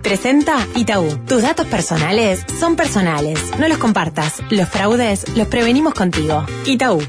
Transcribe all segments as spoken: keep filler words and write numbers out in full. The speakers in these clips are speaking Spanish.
Presenta Itaú. Tus datos personales son personales. No los compartas. Los fraudes los prevenimos contigo. Itaú.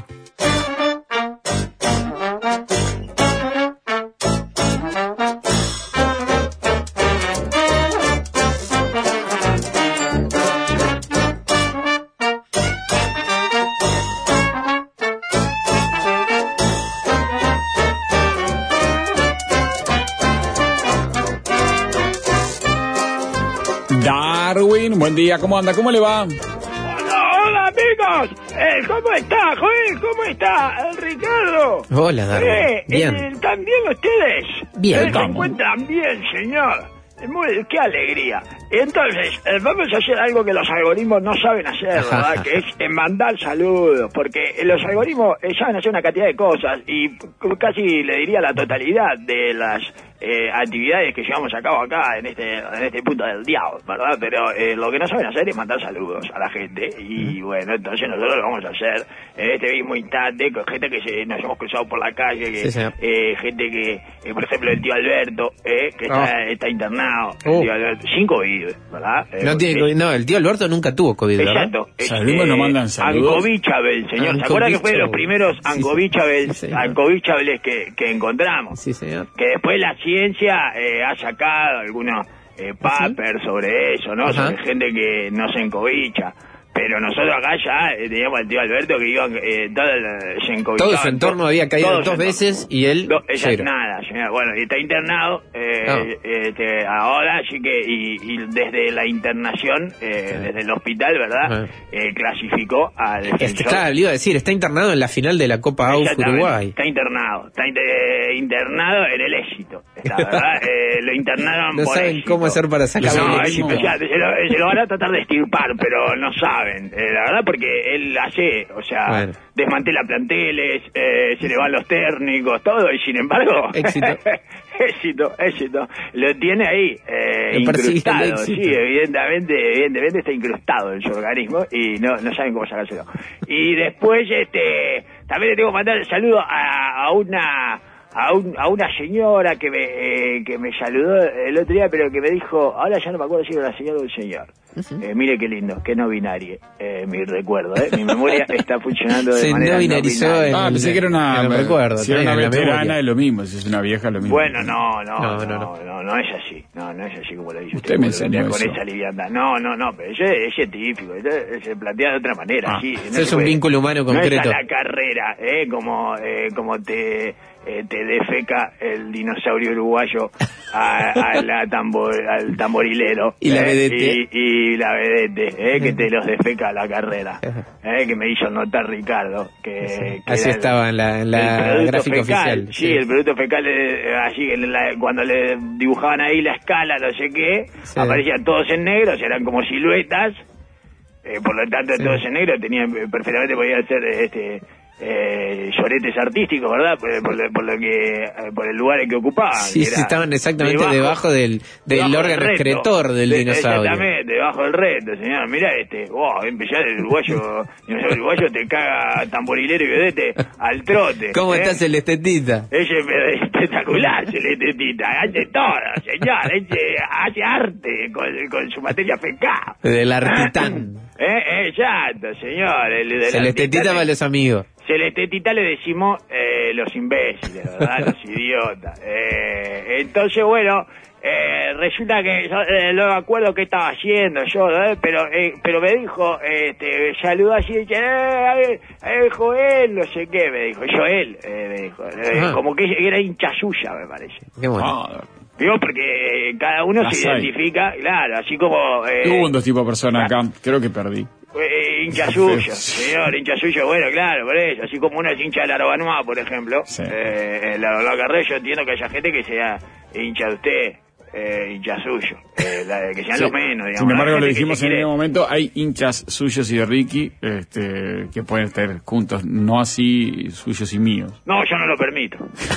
Darwin, buen día, ¿cómo anda? ¿Cómo le va? Hola, hola amigos, eh, ¿cómo está, Joel? ¿Cómo está, Ricardo? Hola, Darwin. Eh, Bien. Eh, ¿También ustedes? Bien. Eh, ¿Se Estamos. encuentran bien, señor? Muy, qué alegría. Entonces, eh, vamos a hacer algo que los algoritmos no saben hacer, ¿verdad? Que es eh, mandar saludos, porque eh, los algoritmos eh, saben hacer una cantidad de cosas y c- casi le diría la totalidad de las eh, actividades que llevamos a cabo acá en este en este punto del diablo, ¿verdad? Pero eh, lo que no saben hacer es mandar saludos a la gente y bueno, entonces nosotros lo vamos a hacer en este mismo instante con gente que se, nos hemos cruzado por la calle, que, Sí, señor. eh, gente que, eh, por ejemplo, el tío Alberto, eh, que está, Oh. está internado, el Oh. tío Alberto, sin COVID, ¿verdad? Eh, No, tiene, porque- COVID, no, el tío Alberto nunca tuvo COVID, ¿verdad? Exacto. O sea, mismo nos mandan saludos. Ancovichabel, señor. ¿Se acuerda que fue de los primeros Sí, sí. Ancovichabel, Sí, señor. Ancovichabeles que, que encontramos? Sí, señor. Que después la ciencia eh, ha sacado algunos eh, papers sobre eso, ¿no? Ajá. Sobre gente que no se encovicha. Pero nosotros acá ya eh, teníamos al tío Alberto que iba, eh, todo, el- se encovichaba. Todo su entorno había caído Todo dos su entorno. veces y él No, ella cero. nada, señor. Bueno, y está internado eh, Ah. este, ahora, así que, y, y desde la internación, eh, desde el hospital, ¿verdad? Ah. Eh, clasificó al Este, defensor. claro, le iba a decir, está internado en la final de la Copa A U F Exactamente, Uruguay. Está internado, está inter- internado en el éxito. Está, ¿verdad? Eh, lo internaron No por saben éxito. cómo hacer para sacarlo No, del es equipo. especial, se lo, se lo van a tratar de extirpar, pero no saben, eh, la verdad, porque él hace, o sea, Bueno. desmantela planteles, eh, se le van los técnicos, todo, y sin embargo, Éxito. éxito, éxito, lo tiene ahí, eh, Lo persigue el incrustado, éxito. sí, evidentemente, evidentemente está incrustado en su organismo y no, no saben cómo sacárselo. Y después, este, también le tengo que mandar el saludo a, a una... A, un, a una señora que me eh, que me saludó el otro día, pero que me dijo, ahora ya no me acuerdo si era la señora o el señor. Eh, mire qué lindo, qué no binario, eh, mi recuerdo, eh, mi memoria está funcionando de Se manera no binarizó no binaria. en- Ah, pensé que era una, en el recuerdo, si era una en la veterana memoria. es lo mismo, si es una vieja es lo mismo. Bueno, no, no, No, no, no, no, no. no, no es así, no, no es así como lo dice Usted usted, me como lo enseñó plantea con eso. esa liviandad. No, no, no, pero eso es, es científico, eso se plantea de otra manera, Ah, sí. no ese se es un puede- vínculo humano concreto. No es a la carrera, eh, como, eh, como te... Eh, te defeca el dinosaurio uruguayo a, a la tambor, al tamborilero Y la eh, vedette. y, y la vedette eh, que te los defeca a la carrera, eh, que me hizo notar Ricardo que, que Así era el- estaba en la, en la el producto gráfica fecal, oficial. sí, el producto fecal, eh, así en la- cuando le dibujaban ahí la escala, no sé qué, Sí. aparecían todos en negro, eran como siluetas, eh, por lo tanto Sí. todos en negro, tenían, eh, perfectamente podían ser este eh, lloretes artísticos, ¿verdad? Por, por lo- por lo que, eh, por el lugar en que ocupaban. Sí, que sí, era estaban exactamente debajo del- del debajo órgano reto. excretor del De- dinosaurio. Exactamente, debajo del reto, señor. Mirá este, wow, empezar el uruguayo, el uruguayo te caga tamborilero y vedete al trote. ¿Cómo ¿eh? estás, el estetita? Ese es espectacular, Celestetita, hace todo, señor, ese hace arte con, con su materia fecal. Del artitán. Eh, exacto, señor. El, del Celestetita artitán. para los amigos. Celestetita le decimos eh, los imbéciles, ¿verdad? Los idiotas. Eh, entonces, bueno, eh, resulta que yo, eh, no me acuerdo qué estaba haciendo yo, ¿eh? pero eh, pero me dijo, este, saludó así, y dice, eh, eh, Joel, no sé qué, me dijo, Joel, eh, me dijo, eh, Ajá. como que era hincha suya, me parece. Qué bueno. Ah, Digo, porque cada uno Las se hay. identifica, claro, así como... Eh, hubo un dos tipos de personas acá, creo que perdí. Eh, hincha suyo, señor, hincha suyo, bueno, claro, por eso, así como uno es hincha de la Arabanoa, por ejemplo, Sí. eh, la, la carrera yo entiendo que haya gente que sea hincha de usted, eh, hincha suyo, eh, la- que sean Sí. los menos, digamos. Sin la embargo, gente lo que dijimos se en quiere- el momento, hay hinchas suyos y de Ricky este, que pueden estar juntos, no así suyos y míos. No, yo no lo permito.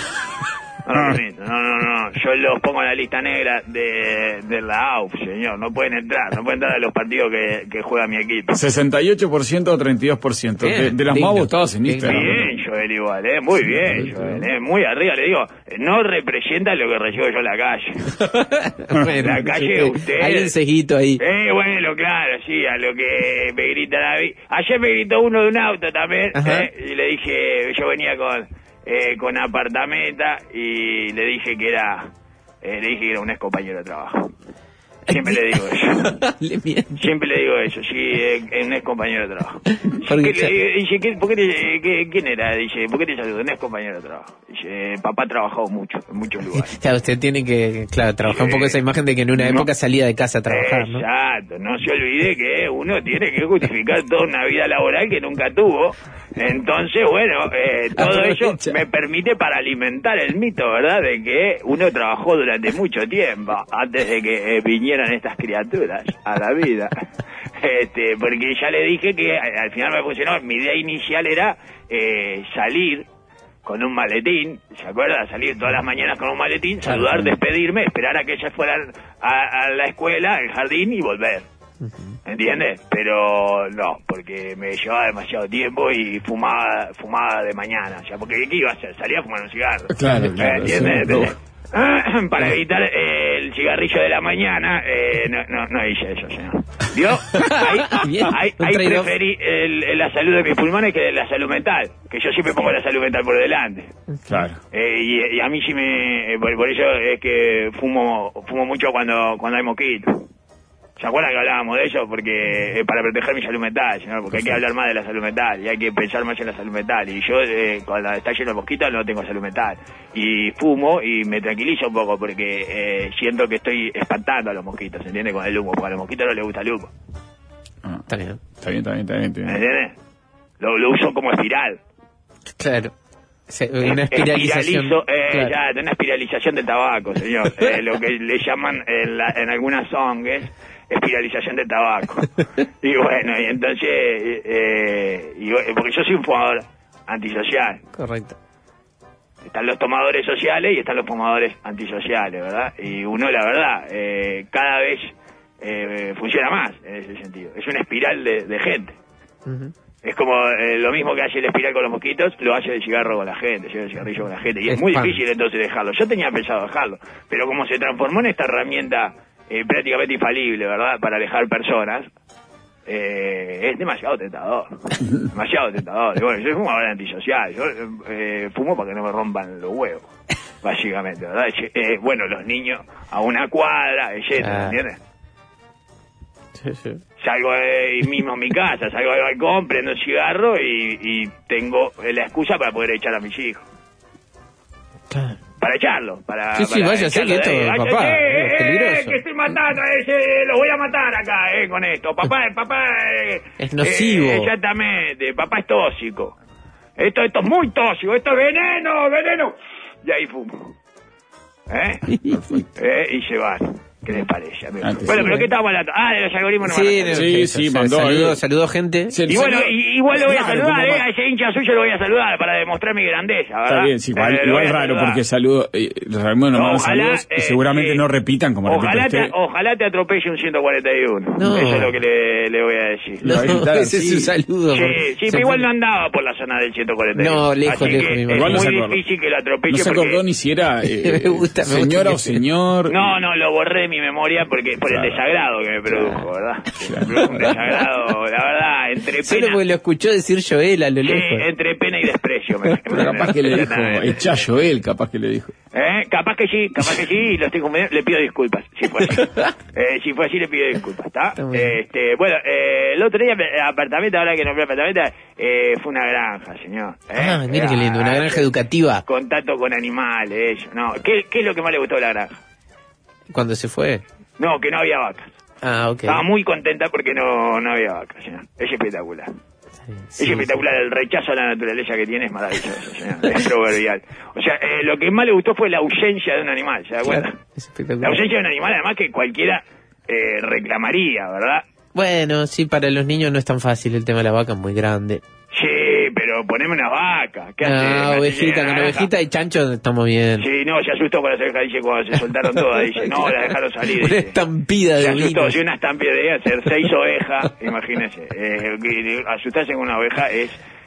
No lo permito, no, no, no, yo los pongo en la lista negra de, de la A U F, señor, no pueden entrar, no pueden entrar a los partidos que, que juega mi equipo. sesenta y ocho por ciento o treinta y dos por ciento. Bien, De, de los digno. más votados en Digno. Instagram. Bien, Joel, igual, ¿eh? Muy bien, Joel, ¿eh? Muy arriba, le digo, no representa lo que recibo yo en la calle. Bueno, La calle, usted... Hay un cejito ahí. Eh, bueno, claro, sí, a lo que me grita David. Ayer me gritó uno de un auto también, ¿eh? Y le dije, yo venía con, eh, con apartamenta y le dije que era, eh, le dije que era un ex compañero de trabajo. Siempre le digo eso. le Siempre le digo eso, sí, es un ex compañero de trabajo. Porque ¿Qué, le, dice, ¿qué, ¿por qué te, qué, ¿Quién era? Dice, ¿por qué te saludo? Un ex compañero de trabajo. Dice, papá ha trabajado mucho, en muchos lugares. Claro, usted tiene que, claro, trabajar un poco esa imagen de que en una no, época salía de casa a trabajar, ¿no? Exacto, no se olvide que uno tiene que justificar toda una vida laboral que nunca tuvo. Entonces, bueno, eh, todo eso me permite para alimentar el mito, ¿verdad? De que uno trabajó durante mucho tiempo antes de que eh, vinieran estas criaturas a la vida. Este, porque ya le dije que al final me funcionó. Mi idea inicial era eh, salir con un maletín, ¿se acuerda? Salir todas las mañanas con un maletín, saludar, despedirme, esperar a que ellas fueran a, a la escuela, al jardín y volver. ¿Entiendes? Pero no, porque me llevaba demasiado tiempo y fumaba fumaba de mañana. O sea, porque ¿qué iba a hacer? Salía a fumar un cigarro. Claro, claro. ¿Entiendes? Entonces, para evitar eh, el cigarrillo de la mañana, eh, no, no, no hice eso, señor. ¿Vio? Ahí, ahí, ahí preferí el, el, la salud de mis pulmones que la salud mental. Que yo siempre pongo la salud mental por delante. Claro. Eh, y, y a mí sí me... Por, por eso es que fumo fumo mucho cuando, cuando hay mosquitos. ¿Se acuerdan que hablábamos de eso? Porque eh, para proteger mi salud mental, señor, porque hay que hablar más de la salud mental y hay que pensar más en la salud mental. Y yo, eh, cuando está lleno de mosquitos, no tengo salud mental. Y fumo y me tranquilizo un poco porque eh, siento que estoy espantando a los mosquitos, ¿entiendes? Con el humo, porque a los mosquitos no les gusta el humo. Ah, está bien. Está bien, está bien, está bien. Está bien. ¿Me entiendes? Lo, lo uso como espiral. Claro. Una espiralización. Espiralizo, eh, claro. ya, una espiralización del tabaco, señor. Eh, lo que le llaman en, la, en algunas O N Ges espiralización del tabaco. Y bueno, y entonces, eh, y, porque yo soy un fumador antisocial. Correcto. Están los tomadores sociales y están los fumadores antisociales, ¿verdad? Y uno, la verdad, eh, cada vez eh, funciona más en ese sentido. Es una espiral de, de gente. Uh-huh. Es como eh, lo mismo que hace el espiral con los mosquitos, lo hace el cigarro con la gente, el cigarrillo con la gente. Y es, es muy pan. difícil entonces dejarlo. Yo tenía pensado dejarlo, pero como se transformó en esta herramienta eh, prácticamente infalible, ¿verdad?, para alejar personas, eh, es demasiado tentador. demasiado tentador. Y bueno, yo soy fumador antisocial. Yo eh, fumo para que no me rompan los huevos, básicamente, ¿verdad? Eh, bueno, los niños a una cuadra, etcétera, ah. ¿entiendes? Sí, sí. Salgo de mismo a mi casa, salgo del balcón, prendo un cigarro y, y tengo la excusa para poder echar a mis hijos. Claro. Para echarlo, para... Sí, sí, para vaya, sé que esto, de, papá, eh, es peligroso. Eh, que estoy matando a ese, lo voy a matar acá, eh, con esto. Papá, papá... Eh, es nocivo. Eh, exactamente, papá es tóxico. Esto, esto es muy tóxico, esto es veneno, veneno. Y ahí fumo. ¿Eh? eh y se van. ¿Qué les parece, amigo? Antes, bueno, sí, pero ¿eh? ¿qué estamos hablando? Ah, de los algoritmos no sí, van a sí, sí, mandó. Saludó, saludó gente. Sí, y bueno, señor, y, igual lo voy a claro, saludar, como ¿eh? A ese hincha suyo lo voy a saludar para demostrar mi grandeza, ¿verdad? Está bien, sí, igual, eh, igual raro saludar. porque saludo, eh, los sabemos nomás los saludos y eh, seguramente eh, no repitan como ojalá repite te, usted. ojalá te atropelle un ciento cuarenta y uno. No. Eso es lo que le, le voy a decir. Le va a gritar ese así. es su saludo. Sí, sí, pero igual no andaba por la zona del ciento cuarenta y uno. No, lejos, Así lejos, que mi es mamá. Igual no se muy acordó. difícil que lo atropelle No se porque... acordó ni si era eh, Me gusta, me señora gusta o señor. No, no, lo borré de mi memoria porque por Claro. el desagrado que me produjo, ¿verdad? Me produjo un desagrado, la verdad, entre Solo pena... porque lo escuchó decir Joel a lo Sí, lejos. entre pena y desprecio. Me, Pero capaz que le dijo, echa Joel, capaz que le dijo. ¿Eh? Capaz que sí, capaz que sí, y lo estoy confundiendo, le pido disculpas, si fue así. eh, si fue así, le pido disculpas, ¿está? Está muy bien. Este, bueno, eh, el otro día, el apartamento, ahora que nombré apartamento, eh, fue una granja, señor. ¿eh? Ah, mire qué lindo, una granja educativa. Contacto con animales, eso, no. ¿Qué, ¿Qué es lo que más le gustó de la granja? Cuando se fue. No, que no había vacas. Ah, ok. Estaba muy contenta porque no, no había vacas, señor. Es espectacular. Sí, es espectacular, sí. El rechazo a la naturaleza que tiene es maravilloso, señor. Es proverbial. O sea, eh, lo que más le gustó fue la ausencia de un animal, ¿se da cuenta? Claro, es espectacular. La ausencia de un animal, además, que cualquiera eh, reclamaría, ¿verdad? Bueno, sí, para los niños no es tan fácil el tema de la vaca, es muy grande. Sí, pero poneme una vaca. ¿Qué Ah, hace? ovejita, con ovejita y chancho estamos bien. Sí, no, se asustó con las ovejas, dice, cuando se soltaron todas, dice, no, la dejaron salir. Una Dice. estampida Se de asustó, ovinos. si una estampida de hacer seis ovejas, imagínese. Eh, asustarse con una oveja es...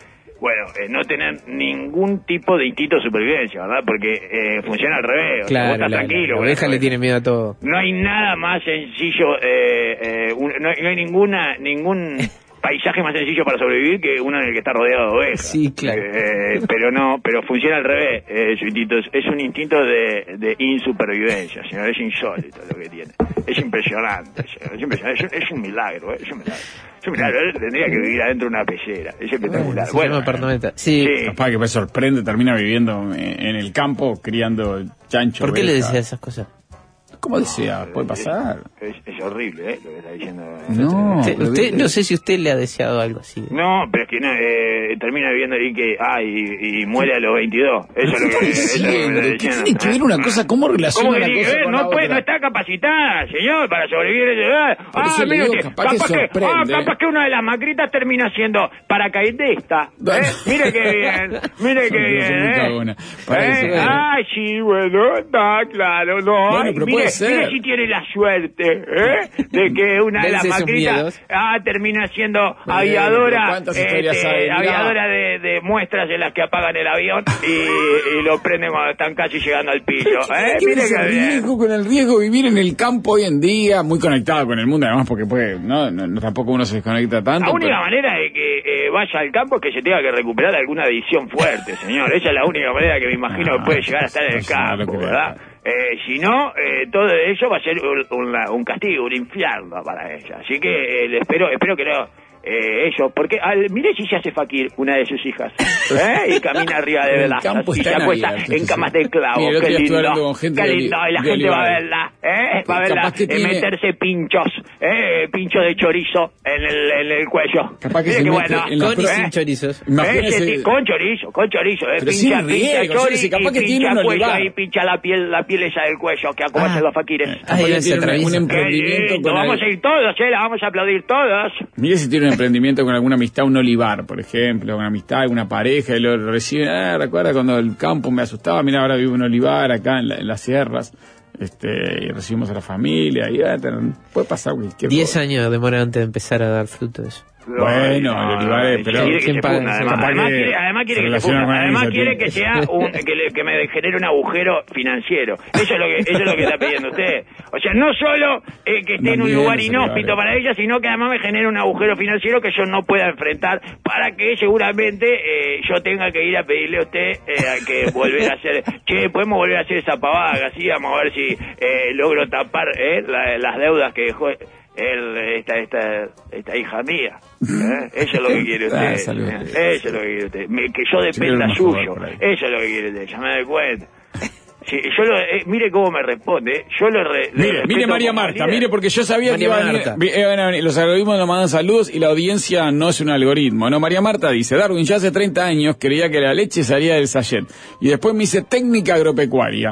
Bueno, eh, no tener ningún tipo de instinto de supervivencia, ¿verdad? Porque eh, funciona al revés. Claro, vos estás la, tranquilo. la oveja le tiene miedo a todo. No hay nada más sencillo, eh, eh, un, no, hay, no hay ninguna ningún paisaje más sencillo para sobrevivir que uno en el que está rodeado de ovejas. Sí, claro. Eh, pero no, pero funciona al revés. Eh, su instinto es, es un instinto de, de insupervivencia, señor. Es insólito lo que tiene. Es impresionante, señor. Es, impresionante. es, es un milagro, ¿eh? Es un milagro. Es un milagro. Él tendría que vivir adentro de una pecera. Es espectacular. Se Bueno, llama Pernameta. Sí. sí. Capaz que me sorprende, termina viviendo en, en el campo criando chancho. ¿Por qué le oveja. decía esas cosas? ¿Cómo desea? Puede pasar. Es, es horrible, ¿eh? Lo que está diciendo. No. Usted, pero usted- dice- no sé si usted le ha deseado algo así. No, pero es que no, eh, termina viviendo ahí que, ah, y, y muere a los veintidós. Eso es lo que, ¿Qué eso es lo que me diciendo? está ¿Qué diciendo. tiene que ver una cosa? ¿Cómo relaciona ¿Cómo que una tiene que cosa ver? con No, la puede, otra? no está capacitada, señor, para sobrevivir esa edad. Por Ah, eso le mire digo, usted, capaz que capaz que, ah, sorprende. capaz que una de las macritas termina siendo paracaidista. ¿eh? Mire qué bien, mire qué Yo soy bien, muy ¿eh? cagona. Para ¿Eh? eso, bueno. Ah, sí, bueno, está claro, no. Bueno, Ay, pero mire, puede ser. mire si tiene la suerte, ¿eh? De que una de las Dense esos macritas miedos. ah, termina siendo Bueno, aviadora, pero ¿cuántas historias este, hay? Mirá. aviadora de, de muestras en las que apagan el avión y, y lo prenden cuando están casi llegando al piso. ¿Eh? ¿Qué Mire ese qué bien. riesgo con el riesgo de vivir en el campo hoy en día, muy conectado con el mundo, además porque puede, no, no, no, tampoco uno se desconecta tanto. La única pero- manera de que eh, vaya al campo es que se tenga que recuperar alguna adicción fuerte, señor. Esa es la única manera que me imagino Ah, que puede llegar a estar en el eso no lo campo, creo. ¿verdad? Eh, si no, eh, todo eso va a ser un, un- un castigo, un infierno para ella. Así que eh, le espero, espero que no. Eh, eso, porque al, mire si se hace fakir una de sus hijas, ¿eh? Y camina arriba de El velas campo y se está en acuesta abierto, en sí, camas sí. de clavo. Mire, el otro Qué día estuve hablando lindo, con gente qué de lindo, Oli- y la de gente va a Olivares. verla, ¿eh? Va a verla, Capaz que eh, tiene- meterse pinchos, ¿eh? Pincho de chorizo en el, en el cuello. Capaz que Mire se qué mete bueno, en la Con y pro- ¿eh? sin chorizos. Imagínese- Ese ti- con chorizo, con chorizo, eh, Pero pincha, sin pincha riesgo, chori Chorizo, capaz y que tiene pincha un cuello olivar. y pincha la piel, la piel esa del cuello, que como Ah. hacen los fakires. Ah, Capaz que ella se tiene un- atraviesa. un Qué emprendimiento lindo, con vamos el- a ir todos, eh, la vamos a aplaudir todos. Mire si tiene un emprendimiento con alguna amistad, un olivar, por ejemplo, una amistad, alguna pareja, y lo reciben, ah, recuerda cuando el campo me asustaba, mira, ahora vivo en un olivar acá en, la- en las sierras, este, y recibimos a la familia, y ah, ten- puede pasar cualquier Diez cosa. años demora antes de empezar a dar fruto eso. Bueno, el olivar es- pero- quiere que ¿quién se paga funda, eso? además, Capaz además que quiere, además quiere se que se relaciona funda, con además esa quiere tienda. que sea un, que, le- que me genere un agujero financiero. Eso es lo que, eso es lo que está pidiendo usted. O sea, no solo eh, que esté en un También lugar los inhóspito olivares. para ella, sino que además me genere un agujero financiero que yo no pueda enfrentar para que seguramente eh, yo tenga que ir a pedirle a usted eh, a que volver a hacer, che, podemos volver a hacer esa pavada, así vamos a ver si eh, logro tapar eh, la- las deudas que dejó el, esta, esta, esta hija mía. ¿eh? Eso es lo que quiere usted. Ah, salud. ¿eh? Eso es lo que quiere usted. Me- que yo Sí, dependa era un suyo. favor por ahí. Eso es lo que quiere usted. Ya me doy cuenta. Sí, yo lo, eh, mire cómo me responde. Yo lo re- le Mire, respeto mire María como Marta, líder. mire, porque yo sabía María que iba a venir- Marta. vi- iban a venir- los algoritmos nos mandan saludos y la audiencia no es un algoritmo. No, María Marta dice, Darwin, ya hace treinta años creía que la leche salía del sachet. Y después me dice técnica agropecuaria.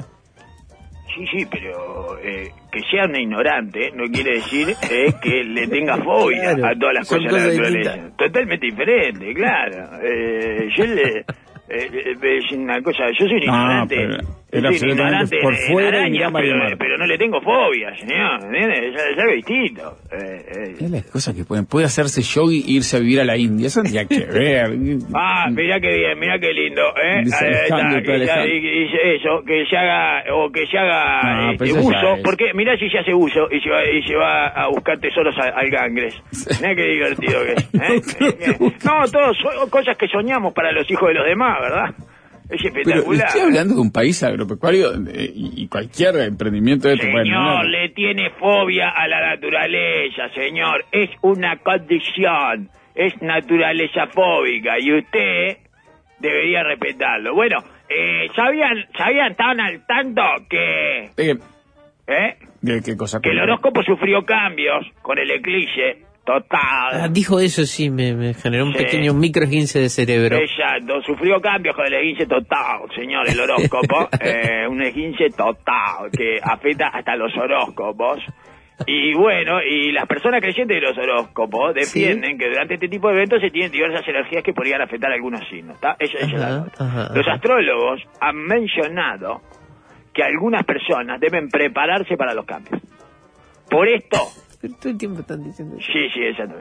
Sí, sí, pero eh, que sea una ignorante no quiere decir eh, que le tenga fobia Claro, a todas las son cosas de la cosas naturaleza. distintas. Totalmente diferente, claro. Eh, yo le... Eh, eh, es una cosa, yo soy un No, ignorante, pero yo era soy un absolutamente ignorante por en fuera y arañas, mirá María pero, Marta. pero no le tengo fobia, señor, ¿entiendes? Es, es algo distinto. Eh, eh. Es las cosas que pueden. Puede hacerse yogi e irse a vivir a la India. Eso tendría que ver. Ah, mirá qué bien, mirá qué lindo, ¿eh? Dice Ahí está, Alejandro, que ya- Alejandro. y- y dice eso, que se haga, o que se haga Ah, eh, pero eso ya buzo, es. porque mirá si se hace buzo y se va, y se va a buscar tesoros al, al Gangres. Mirá qué divertido que es, ¿eh? No, todos son cosas que soñamos para los hijos de los demás, ¿verdad? Es Pero espectacular. estoy hablando de un país agropecuario eh, y, y cualquier emprendimiento de esto. Señor, bueno, no, le tiene fobia a la naturaleza, señor. Es una condición. Es naturaleza fóbica y usted debería respetarlo. Bueno, eh, ¿sabían, sabían tan al tanto que... eh, ¿Eh? ¿de qué cosa? Que el horóscopo sufrió cambios con el eclipse Ah, total. dijo eso, sí, me, me generó un Sí. pequeño micro esguince de cerebro. Exacto, sufrió cambios con el esguince total, señor, el horóscopo. eh, un esguince total que afecta hasta los horóscopos. Y bueno, y las personas creyentes de los horóscopos defienden que durante este tipo de eventos se tienen diversas energías que podrían afectar a algunos signos, ¿está? Esa, esa es la Ajá, nota. ajá, Los ajá. astrólogos han mencionado que algunas personas deben prepararse para los cambios. Por esto, Pero todo el tiempo están diciendo eso. sí, sí, exactamente.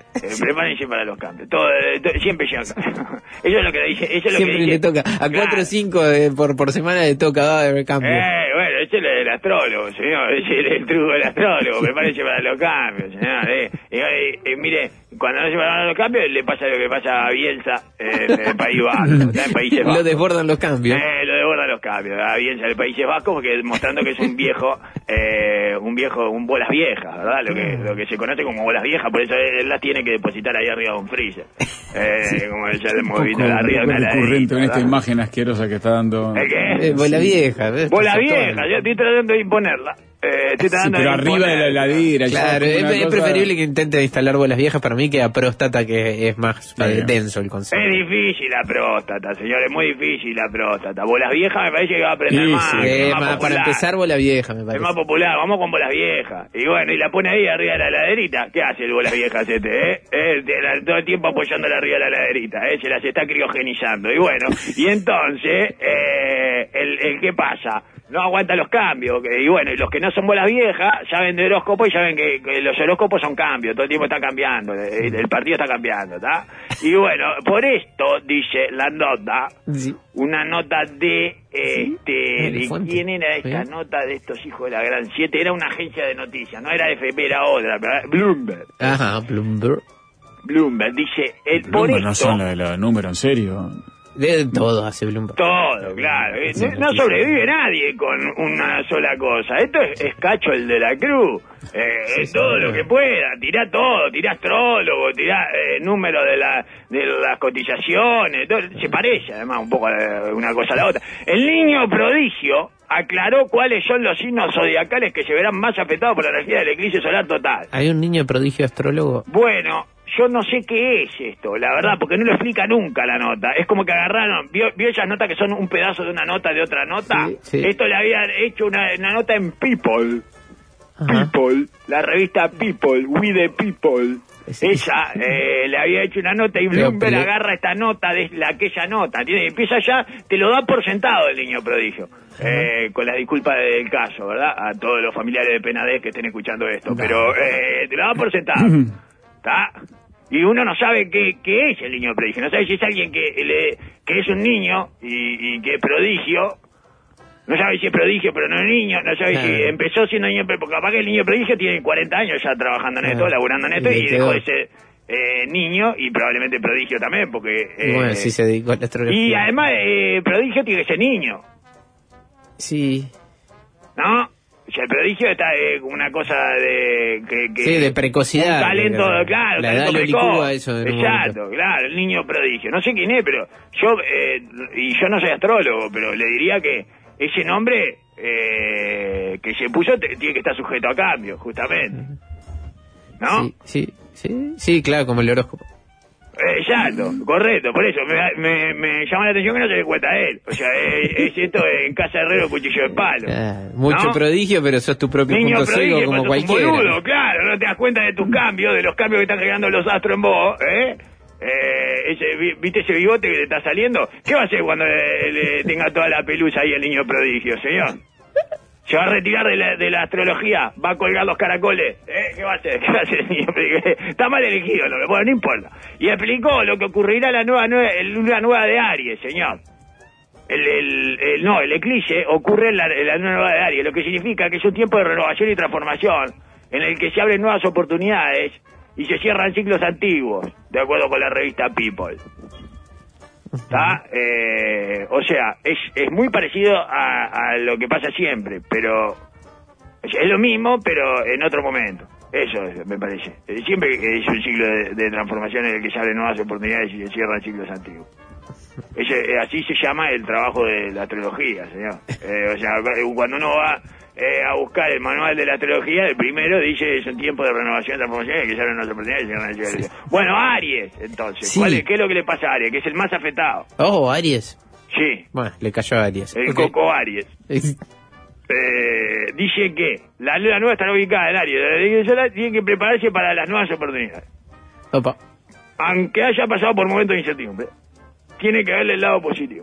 Eh, prepárense para los cambios. Todo, todo, siempre llega. Eso es lo que dice. Eso es lo Siempre que dice. le toca. A cuatro o cinco por, por semana le toca va a haber cambio. Eh, bueno, ese es el astrólogo, señor. Ese es el truco del astrólogo. Prepárense para los cambios, señor. Eh, eh, eh, eh, mire, cuando no se van los cambios, le pasa lo que pasa a Bielsa eh, en el País Vasco. Está en Países Bajos. Lo desbordan los cambios. Eh, lo desbordan los cambios. A Bielsa en el Países Bajos, porque mostrando que es un viejo, eh, un viejo, un bolas viejas, ¿verdad? Lo que, lo que se conoce como bolas viejas, por eso él las tiene que depositar ahí arriba de un freezer. Eh, sí, como ya le hemos visto arriba de una recurrente en esta ¿verdad? imagen asquerosa que está dando. ¿El qué? Eh, bola vieja. ¿ves? Bola vieja, yo estoy tratando de imponerla. Eh, estoy Sí, tratando pero de arriba de la imponerla. heladera. ya Claro, como es, una es cosa- preferible que intente instalar bolas viejas para mí que a próstata, que es más Está eh, bien. denso el concepto. Es difícil la próstata, señor, es muy difícil la próstata. Bolas viejas me parece que va a aprender Sí, más. sí. que es Eh, más ma- para popular. empezar, bola vieja, me Es parece. más popular, vamos con bolas viejas. Y bueno, y la pone ahí arriba de la heladerita. ¿Qué hace el bolas viejas este, eh? eh de la- todo el tiempo apoyándola arriba de la heladerita, eh. Se las está criogenizando. Y bueno, y entonces, eh, el, el ¿qué pasa? No aguanta los cambios. que- Y bueno, y los que no son bolas viejas, saben de horóscopo y saben que, que los horóscopos son cambios. Todo el tiempo está cambiando. El, el partido está cambiando, ¿está? Y bueno, por esto, dice la nota, Sí. una nota de este De de fuente. quién era esta ¿Sí? nota de estos hijos de la gran siete. Era una agencia de noticias, no era F P, era otra, pero era Bloomberg. Ajá, Bloomberg. Bloomberg dice el por Bloomberg no esto son los de los números, en serio. De todo hace Bloomberg. todo, claro, eh, no, no sobrevive nadie con una sola cosa. Esto es, es Cacho el de la Cruz. Eh, Sí, es todo sí, lo sí. que pueda, tirá todo, tirá astrólogo, tirá eh, número de la de las cotizaciones, todo, se parece además un poco a una cosa a la otra. El niño prodigio aclaró cuáles son los signos zodiacales que se verán más afectados por la energía del eclipse solar total. Hay un niño prodigio astrólogo. Bueno, yo no sé qué es esto, la verdad, porque no lo explica nunca la nota. Es como que agarraron, ¿vio, vio esas notas que son un pedazo de una nota de otra nota? Sí, sí. Esto le habían hecho una, una nota en People. Ajá. People, la revista People, We the People. Sí. Esa eh, le había hecho una nota y Pero, Bloomberg pero- agarra esta nota de la aquella nota, ¿entiendes? Empieza ya, te lo da por sentado el niño prodigio. Eh, con las disculpas del caso, ¿verdad? A todos los familiares de Penadez que estén escuchando esto, pero eh, te lo da por sentado. ¿Está? Y uno no sabe qué, qué es el niño prodigio, no sabe si es alguien que, le, que es un niño y, y que es prodigio. No sabe si es prodigio, pero no es niño. No sabe Claro. si empezó siendo niño, pero porque capaz que el niño prodigio tiene cuarenta años ya trabajando en esto, Claro. laburando en esto, Y y le dejó quedó. de ser eh, niño y probablemente prodigio también, porque... Y bueno, eh, sí se dedicó a la astrología. y además, eh, prodigio tiene que ser niño, Sí, ¿no? O sea, el prodigio está eh, como una cosa de... Que, que sí, de precocidad. un talento, Que- claro, La talento edad lo precoz. licúa eso en un Exacto, momento. claro, el niño prodigio. No sé quién es, pero yo, eh, y yo no soy astrólogo, pero le diría que ese nombre eh, que se puso te- tiene que estar sujeto a cambio, justamente. ¿No? Sí, sí, sí, sí, claro, como el horóscopo. Eh, Exacto, correcto, por eso me, me, me llama la atención que no se dé cuenta él. O sea, es, es esto en casa herrero cuchillo de palo. Claro, mucho ¿no? prodigio, pero sos tu propio Niño punto prodigio, ciego como pero sos un cualquiera. boludo, claro, no te das cuenta de tus cambios, de los cambios que están generando los astros en vos, ¿eh? Eh, ese, vi- ¿Viste ese bigote que le está saliendo? ¿Qué va a hacer cuando le, le tenga toda la pelusa ahí el niño prodigio, señor? ¿Se va a retirar de la, de la astrología? ¿Va a colgar los caracoles? ¿Eh? ¿Qué va a hacer? ¿Qué va a hacer el niño prodigio? Está mal elegido, no, bueno, no importa. Y explicó lo que ocurrirá la nueva, nueva, luna nueva de Aries, señor. El, el, el- no, el eclipse ocurre en la, en la nueva de Aries, lo que significa que es un tiempo de renovación y transformación, en el que se abren nuevas oportunidades y se cierran ciclos antiguos, de acuerdo con la revista People. ¿Está? Eh, o sea, es, es muy parecido a, a lo que pasa siempre, pero es, es lo mismo, pero en otro momento. Eso es, me parece. Eh, Siempre es un ciclo de, de transformación en el que se abren nuevas oportunidades y se cierran ciclos antiguos. Ese, eh, así se llama el trabajo de la astrología, señor. Eh, o sea, cuando uno va eh, a buscar el manual de la astrología, el primero dice es un tiempo de renovación y transformación en el que se abren nuevas oportunidades y se cierran ciclos antiguos. Bueno, Aries, entonces. Sí. ¿Cuál es, ¿Qué es lo que le pasa a Aries? Que es el más afectado. Oh, Aries. Sí, Bueno, le cayó a Aries. el Ok. Coco Aries. Eh, dice que la luna nueva está ubicada en Aries. Tiene que prepararse para las nuevas oportunidades. Opa. Aunque haya pasado por momentos de incertidumbre, tiene que verle el lado positivo.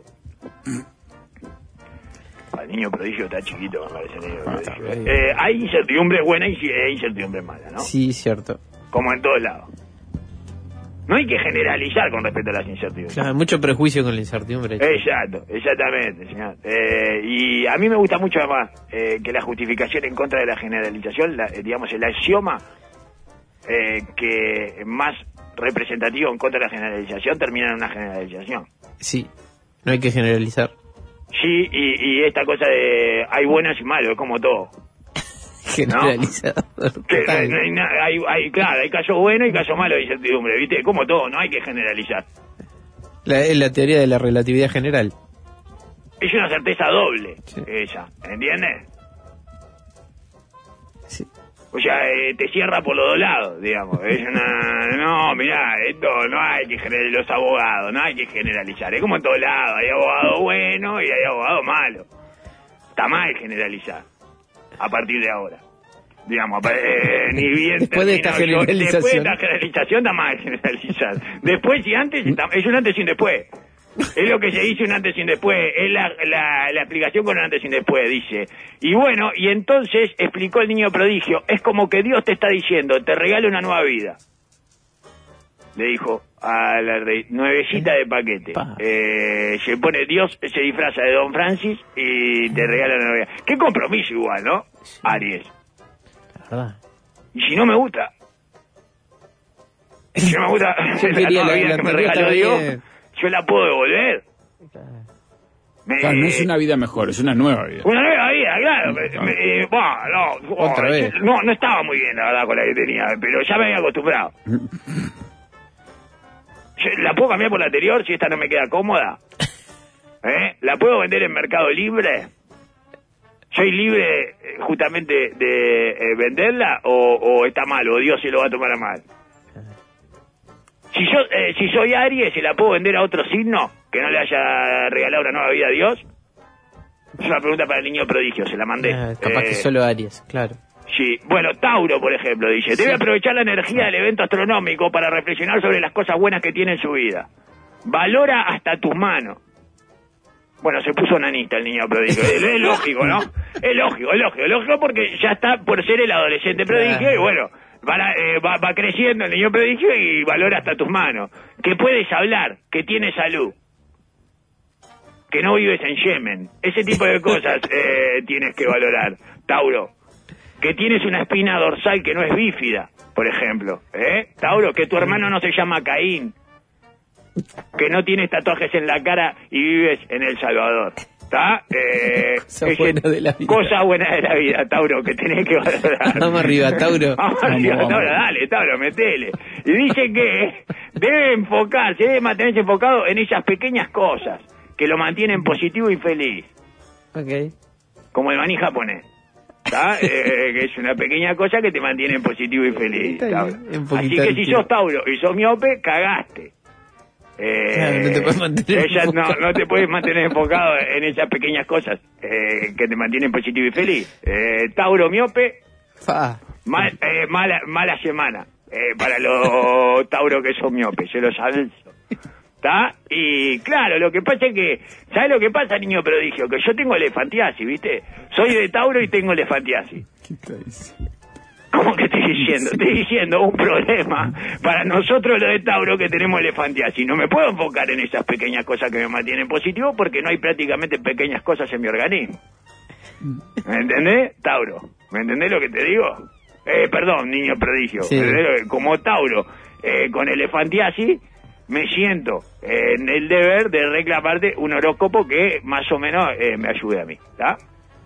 El niño prodigio está chiquito, me parece. El niño prodigio. Eh, hay incertidumbre buena y hay incertidumbre mala, ¿no? Sí, cierto. Como en todos lados. No hay que generalizar con respecto a las incertidumbres. Claro, mucho prejuicio con la incertidumbre. Exacto, exactamente, señor. Eh, y a mí me gusta mucho además eh, que la justificación en contra de la generalización, la, eh, digamos, el axioma eh, que más representativo en contra de la generalización termina en una generalización. Sí, no hay que generalizar. Sí, y, y esta cosa de hay buenos y malos, es como todo. Generalizado. Que, no hay, no hay, hay, claro, hay casos buenos y casos malos de incertidumbre, ¿viste? Como todo, no hay que generalizar. La, es la teoría de la relatividad general. Es una certeza doble, sí. esa, ¿entiendes? Sí. O sea, eh, te cierra por los dos lados, digamos. Es una... No, mirá, esto no hay que generalizar, los abogados, no hay que generalizar. Es como en todos lados, hay abogados buenos y hay abogados malos. Está mal generalizar, a partir de ahora. Digamos, eh, ni bien después de esta termino, yo, generalización. después de esta generalización está mal generalizar. Después y antes, está, es un antes y un después. Es lo que se dice un antes y un después, es la, la, la explicación con un antes y un después, dice. Y bueno, y entonces explicó el niño prodigio, es como que Dios te está diciendo, te regalo una nueva vida. Le dijo a la rey, nuevecita de paquete. Eh, se pone Dios, se disfraza de Don Francis y te regala una nueva vida. Qué compromiso igual, ¿no? Sí. Aries. La verdad. Y si no me gusta, si no me gusta la nueva vida que me regaló Dios, yo la puedo devolver. Me... Claro, no es una vida mejor, es una nueva vida. Una nueva vida, claro. Me, me, eh, bueno, no, Otra oh, vez. no, no estaba muy bien, la verdad, con la que tenía, pero ya me había acostumbrado. Yo, ¿la puedo cambiar por la anterior si esta no me queda cómoda? ¿Eh? ¿La puedo vender en Mercado Libre? ¿Soy libre eh, justamente de eh, venderla o, o está mal, o Dios se lo va a tomar a mal? Si yo eh, si soy Aries, ¿se la puedo vender a otro signo que no le haya regalado una nueva vida a Dios? Es una pregunta para el niño prodigio, se la mandé. Ah, capaz eh, que solo Aries, claro. Sí, bueno, Tauro, por ejemplo, dice, debe sí. aprovechar la energía del evento astronómico para reflexionar sobre las cosas buenas que tiene en su vida. Valora hasta tus manos. Bueno, se puso nanita el niño prodigio. Es, es lógico, ¿no? Es lógico, es lógico, es lógico porque ya está por ser el adolescente prodigio claro. Y bueno... Va, eh, va, va creciendo el niño prodigio y valora hasta tus manos. Que puedes hablar, que tienes salud, que no vives en Yemen. Ese tipo de cosas eh, tienes que valorar, Tauro. Que tienes una espina dorsal que no es bífida, por ejemplo. ¿eh? Tauro, que tu hermano no se llama Caín. Que no tienes tatuajes en la cara y vives en El Salvador. ¿Está? Eh, cosa buena de la vida. Cosa buena de la vida, Tauro, que tenés que valorar. Vamos arriba, Tauro. Vamos arriba, vamos, Tauro, vamos. dale, Tauro, metele. Y dice que debe enfocarse, debe mantenerse enfocado en esas pequeñas cosas que lo mantienen positivo y feliz. Ok. Como el maní japonés. ¿Está? eh, que es una pequeña cosa que te mantiene positivo y feliz. Está bien, un Así poquito que de si tiro. sos Tauro y sos miope, cagaste. Eh, Claro, no te puedes mantener ella, no, enfocado. no te puedes mantener enfocado en esas pequeñas cosas eh, que te mantienen positivo y feliz. Eh, Tauro miope, Fa. mal, eh, mala, mala semana eh, para los Tauro que son miopes, yo lo sabes. ¿Está? Y claro, lo que pasa es que, ¿sabes lo que pasa, niño prodigio? Que yo tengo elefantiasis, ¿viste? Soy de Tauro y tengo elefantiasis. ¿Qué está diciendo? ¿Cómo que estoy diciendo? Estoy diciendo un problema para nosotros los de Tauro que tenemos elefantiasis. No me puedo enfocar en esas pequeñas cosas que me mantienen positivo porque no hay prácticamente pequeñas cosas en mi organismo. ¿Me entendés, Tauro? ¿Me entendés lo que te digo? Eh, perdón, niño prodigio. Sí. Como Tauro eh, con elefantiasis, me siento eh, en el deber de reclamarte un horóscopo que más o menos eh, me ayude a mí. ¿Está?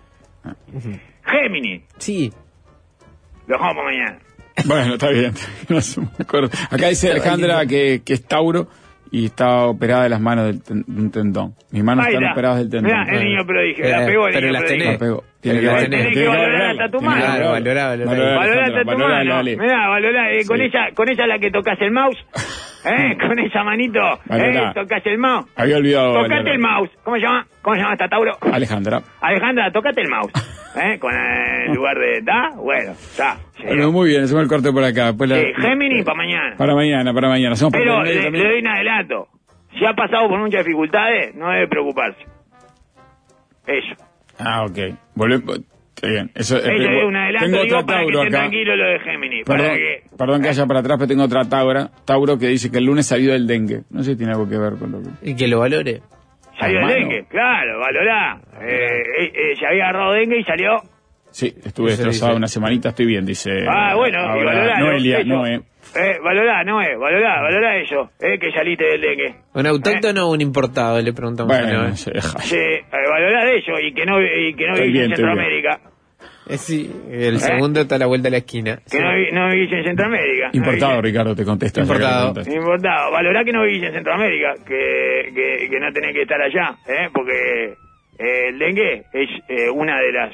Géminis. Sí. Lo dejamos mañana. Bueno, está bien. No se me acuerdo. Acá dice Alejandra que, que es Tauro y está operada de las manos del ten- de un tendón. Mis manos Ahí están está. operadas del tendón. Mirá, el niño prodigio, la Eh, pegó el pero niño las prodigio. tenés. La pegó. Tiene que, Pero valorar- tenés que valorar hasta tu tiene que mano. valorarla. Valorá, valorá, valorá. Valorá, Valorá hasta Alejandra, tu valorá, mano. dale. Mirá, valorá, eh, con Sí. esa, con esa la que tocas el mouse, eh, con esa manito, eh, Valorá. tocas el mouse. Había olvidado. Tocate valorar. el mouse. ¿Cómo se llama? ¿Cómo se llama esta Tauro? Alejandra. Alejandra, tocate el mouse. ¿Eh? Con el lugar de... ¿Está? Bueno, está. Sí. Bueno, muy bien, hacemos el corte por acá. Después la- Sí, Géminis para mañana. Para mañana, para mañana. Somos Pero por le, medio le también. doy un adelanto. Si ha pasado por muchas dificultades, no debe preocuparse. Eso. Ah, ok. Volve- Qué bien. Eso, Eso tengo, es un adelanto, tengo digo, otra para que Tauro estén acá. tranquilos lo de Géminis. Perdón, Para que... perdón que haya para atrás, pero tengo otra Taura, Tauro que dice que el lunes salió del dengue. No sé si tiene algo que ver con lo que... Y que lo valore. Salió el Hermano. dengue, claro, valorá. Eh, eh, eh, se había agarrado dengue y salió... Sí, estuve Eso destrozado dice. una semanita, estoy bien, dice... Ah, bueno, y ahora valorá. Noelia, eso. no, eh. Eh, valorá, no es, valorá, valorá eso, eh, que saliste del dengue. ¿Un autóctono o un importado? Le preguntamos a Bueno, Noé. se deja. Sí, eh, valorá de eso y que no, y que no Estoy vivís bien, en estoy bien. Centroamérica. Eh, sí, el segundo está a la vuelta de la esquina. Que Sí. no, vi- no vivís en Centroamérica. no Importado, vivís Ricardo, te contesta. ya que Importado. le preguntaste. en- Importado. Valorá que no vivís en Centroamérica, que, que, que no tenés que estar allá, eh, porque eh, el dengue es eh, una de las...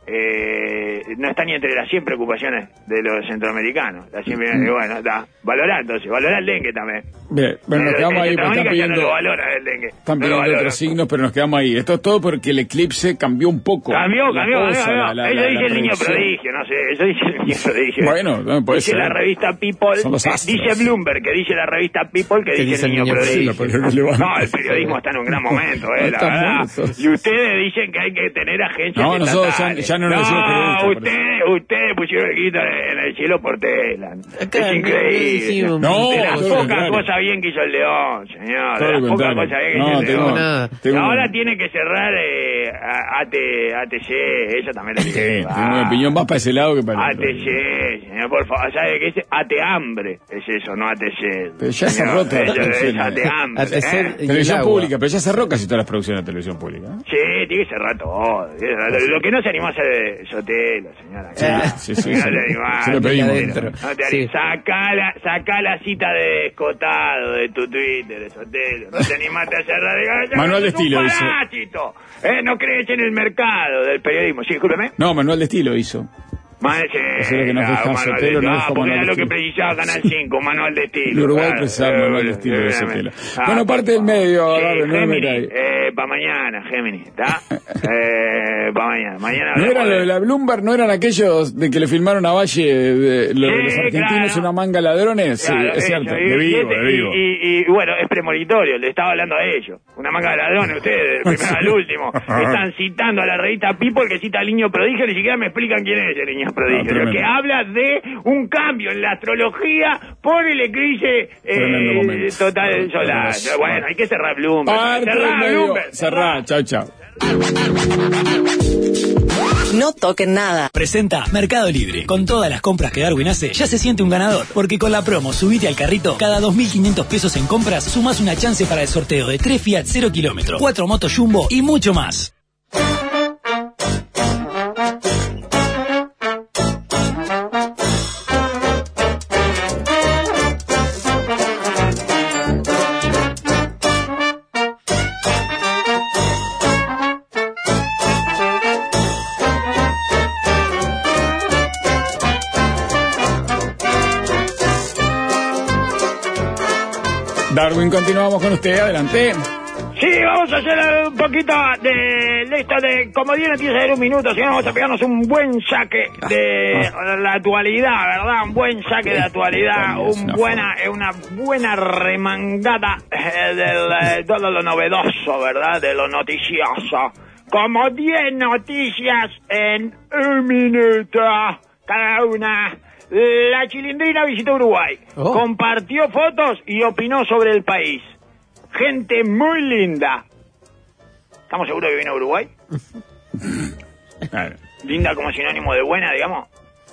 Eh, no está ni entre las cien preocupaciones de los centroamericanos. Las cien, Mm. eh, bueno, está. Valorá entonces, valorá el dengue también. Bien, bueno, nos Pero quedamos en ahí, porque están Centroamérica ya pidiendo... no lo valora el dengue. Están No lo pidiendo valora. otros signos, pero nos quedamos ahí. Esto es todo porque el eclipse cambió un poco. Cambió, la cambió, cosa, cambió. la- la- Eso la- dice la el niño predicción. prodigio, no sé. Eso dice el niño prodigio. Bueno, no, puede dice ser. la revista People, Son los eh, astros. dice Bloomberg, que dice la revista People, que Que dice el niño prodigio. prodigio. La periodista. No, el periodismo está en un gran momento, eh, la Está verdad. muerto. Y ustedes dicen que hay que tener agencias No, nosotros ya- estatales. ya no nos decimos periodistas, por ustedes, ustedes pusieron el grito en el cielo por Telan. Acá Es no increíble. decimos No, de las todo lo pocas contrario. cosas bien que hizo el León, señor. Todo De lo las pocas contrario. cosas bien que No, hizo el tengo- León. nada. tengo- Ahora tiene que cerrar eh, a- AT, A T C, eso también lo Sí, dice. tengo una opinión más para ese lado que para el otro. A T C, señor, por favor, ¿sabe qué es? A T hambre, es eso, no A T C. Pero ya se Señor, cerró toda la eso es producción, A T eh. hambre. A T C ¿eh? y Televisión el agua. pública, pero ya cerró casi todas las producciones de televisión pública. ¿eh? Sí, tiene que cerrar todo. tiene que cerrar todo. Lo que no se animó a hacer de Sotelo, señora. Sí, sí, sí, No sí. te animás. Se lo pedimos. adentro. No te Sí. animás. Sacá la, sacá la cita de escotado de tu Twitter, de Sotelo. No te animaste a cerrar. de- Manual de ¡Es un estilo, dice. parásito! Eh, no crees en el mercado del periodismo. Sí, discúlpeme. No, Manual de Estilo hizo. Man, sí, Eso es lo que nos deja claro, manual Sotelo, de- nos ah, dejó porque manual era de lo que estilo. precisaba Canal cinco, manual de estilo. El Uruguay claro. precisaba manual de Eh, estilo de eh, Sotelo. ah, Bueno, por parte del favor. medio, Sí, Barrio, no me Géminis, metáis. eh, para mañana, Géminis, ¿está? eh, para mañana. Mañana ¿No hablamos eran lo de la Bloomberg? ¿No eran aquellos de que le filmaron a Valle de, lo de Sí, los argentinos claro. una manga de ladrones? Sí, Claro, es cierto. eso, De y- vivo, y, de vivo. Y, y- y, bueno, es premonitorio, le estaba hablando a ellos. Una manga de ladrones, ustedes, del primero al último. Están citando a la revista People que cita al niño prodigio, ni siquiera me explican quién es el niño prodigio. tremendo. Lo que habla de un cambio en la astrología por el eclipse Tremendo eh, momento. total solar. Tremendo. Bueno, hay que cerrar Bloomberg. Parte del Cerrar medio. Bloomberg. Cerrá, chao, chao. No toquen nada. Presenta Mercado Libre. Con todas las compras que Darwin hace, ya se siente un ganador. Porque con la promo Subite al Carrito, cada dos mil quinientos pesos en compras, sumas una chance para el sorteo de tres Fiat cero kilómetros, cuatro motos Jumbo y mucho más. Darwin, continuamos con usted, adelante. Sí, vamos a hacer un poquito de lista de comodín, empieza a ser un minuto, si no vamos a pegarnos un buen saque de la actualidad, ¿verdad? Un buen saque de actualidad, Es un una buena, eh, una buena remangada eh, de eh, todo lo novedoso, ¿verdad? De lo noticioso. Como diez noticias en un minuto cada una. La Chilindrina visitó Uruguay, Oh. compartió fotos y opinó sobre el país. Gente muy linda. ¿Estamos seguros que viene a Uruguay? Claro, Linda como sinónimo de buena, digamos.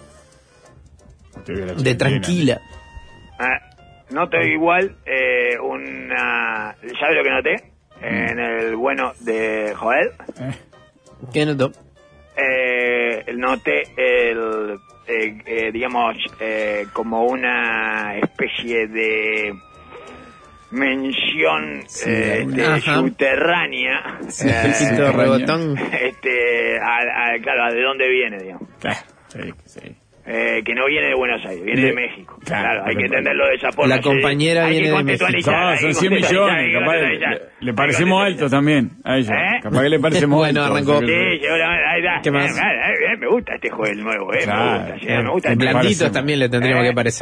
te veo la De Chilindrina. tranquila. Ah, noto igual eh, una... ¿Sabe lo que noté? En el bueno de Joel. Eh, ¿Qué notó? Eh, noté el... eh, eh, digamos, eh, como una especie de mención Sí, eh, alguna- de Ajá. subterránea, Sí, eh, sí, Poquito sí. rebotón. este, a, a- claro, ¿de dónde viene, digamos? claro, sí, sí. Eh, que no viene de Buenos Aires, viene Le- de México. claro, Claro, hay que pero- entenderlo de esa forma. La compañera hay viene que de contextualizar, No, hay que son cien contextualizar, hay millones, que capaz le, contextualizar. le- le parecemos altos también a ella. ¿Eh? Capaz que le parecemos Bueno, altos. arrancó. Sí, Sí, seguramente, ahí está. ¿Qué más? Eh, eh, eh, me gusta este juego nuevo, eh, Claro, me gusta, sí, me gusta. bien. este- Blanditos parecemos. también le tendríamos Eh, que parecer. ¿Eh?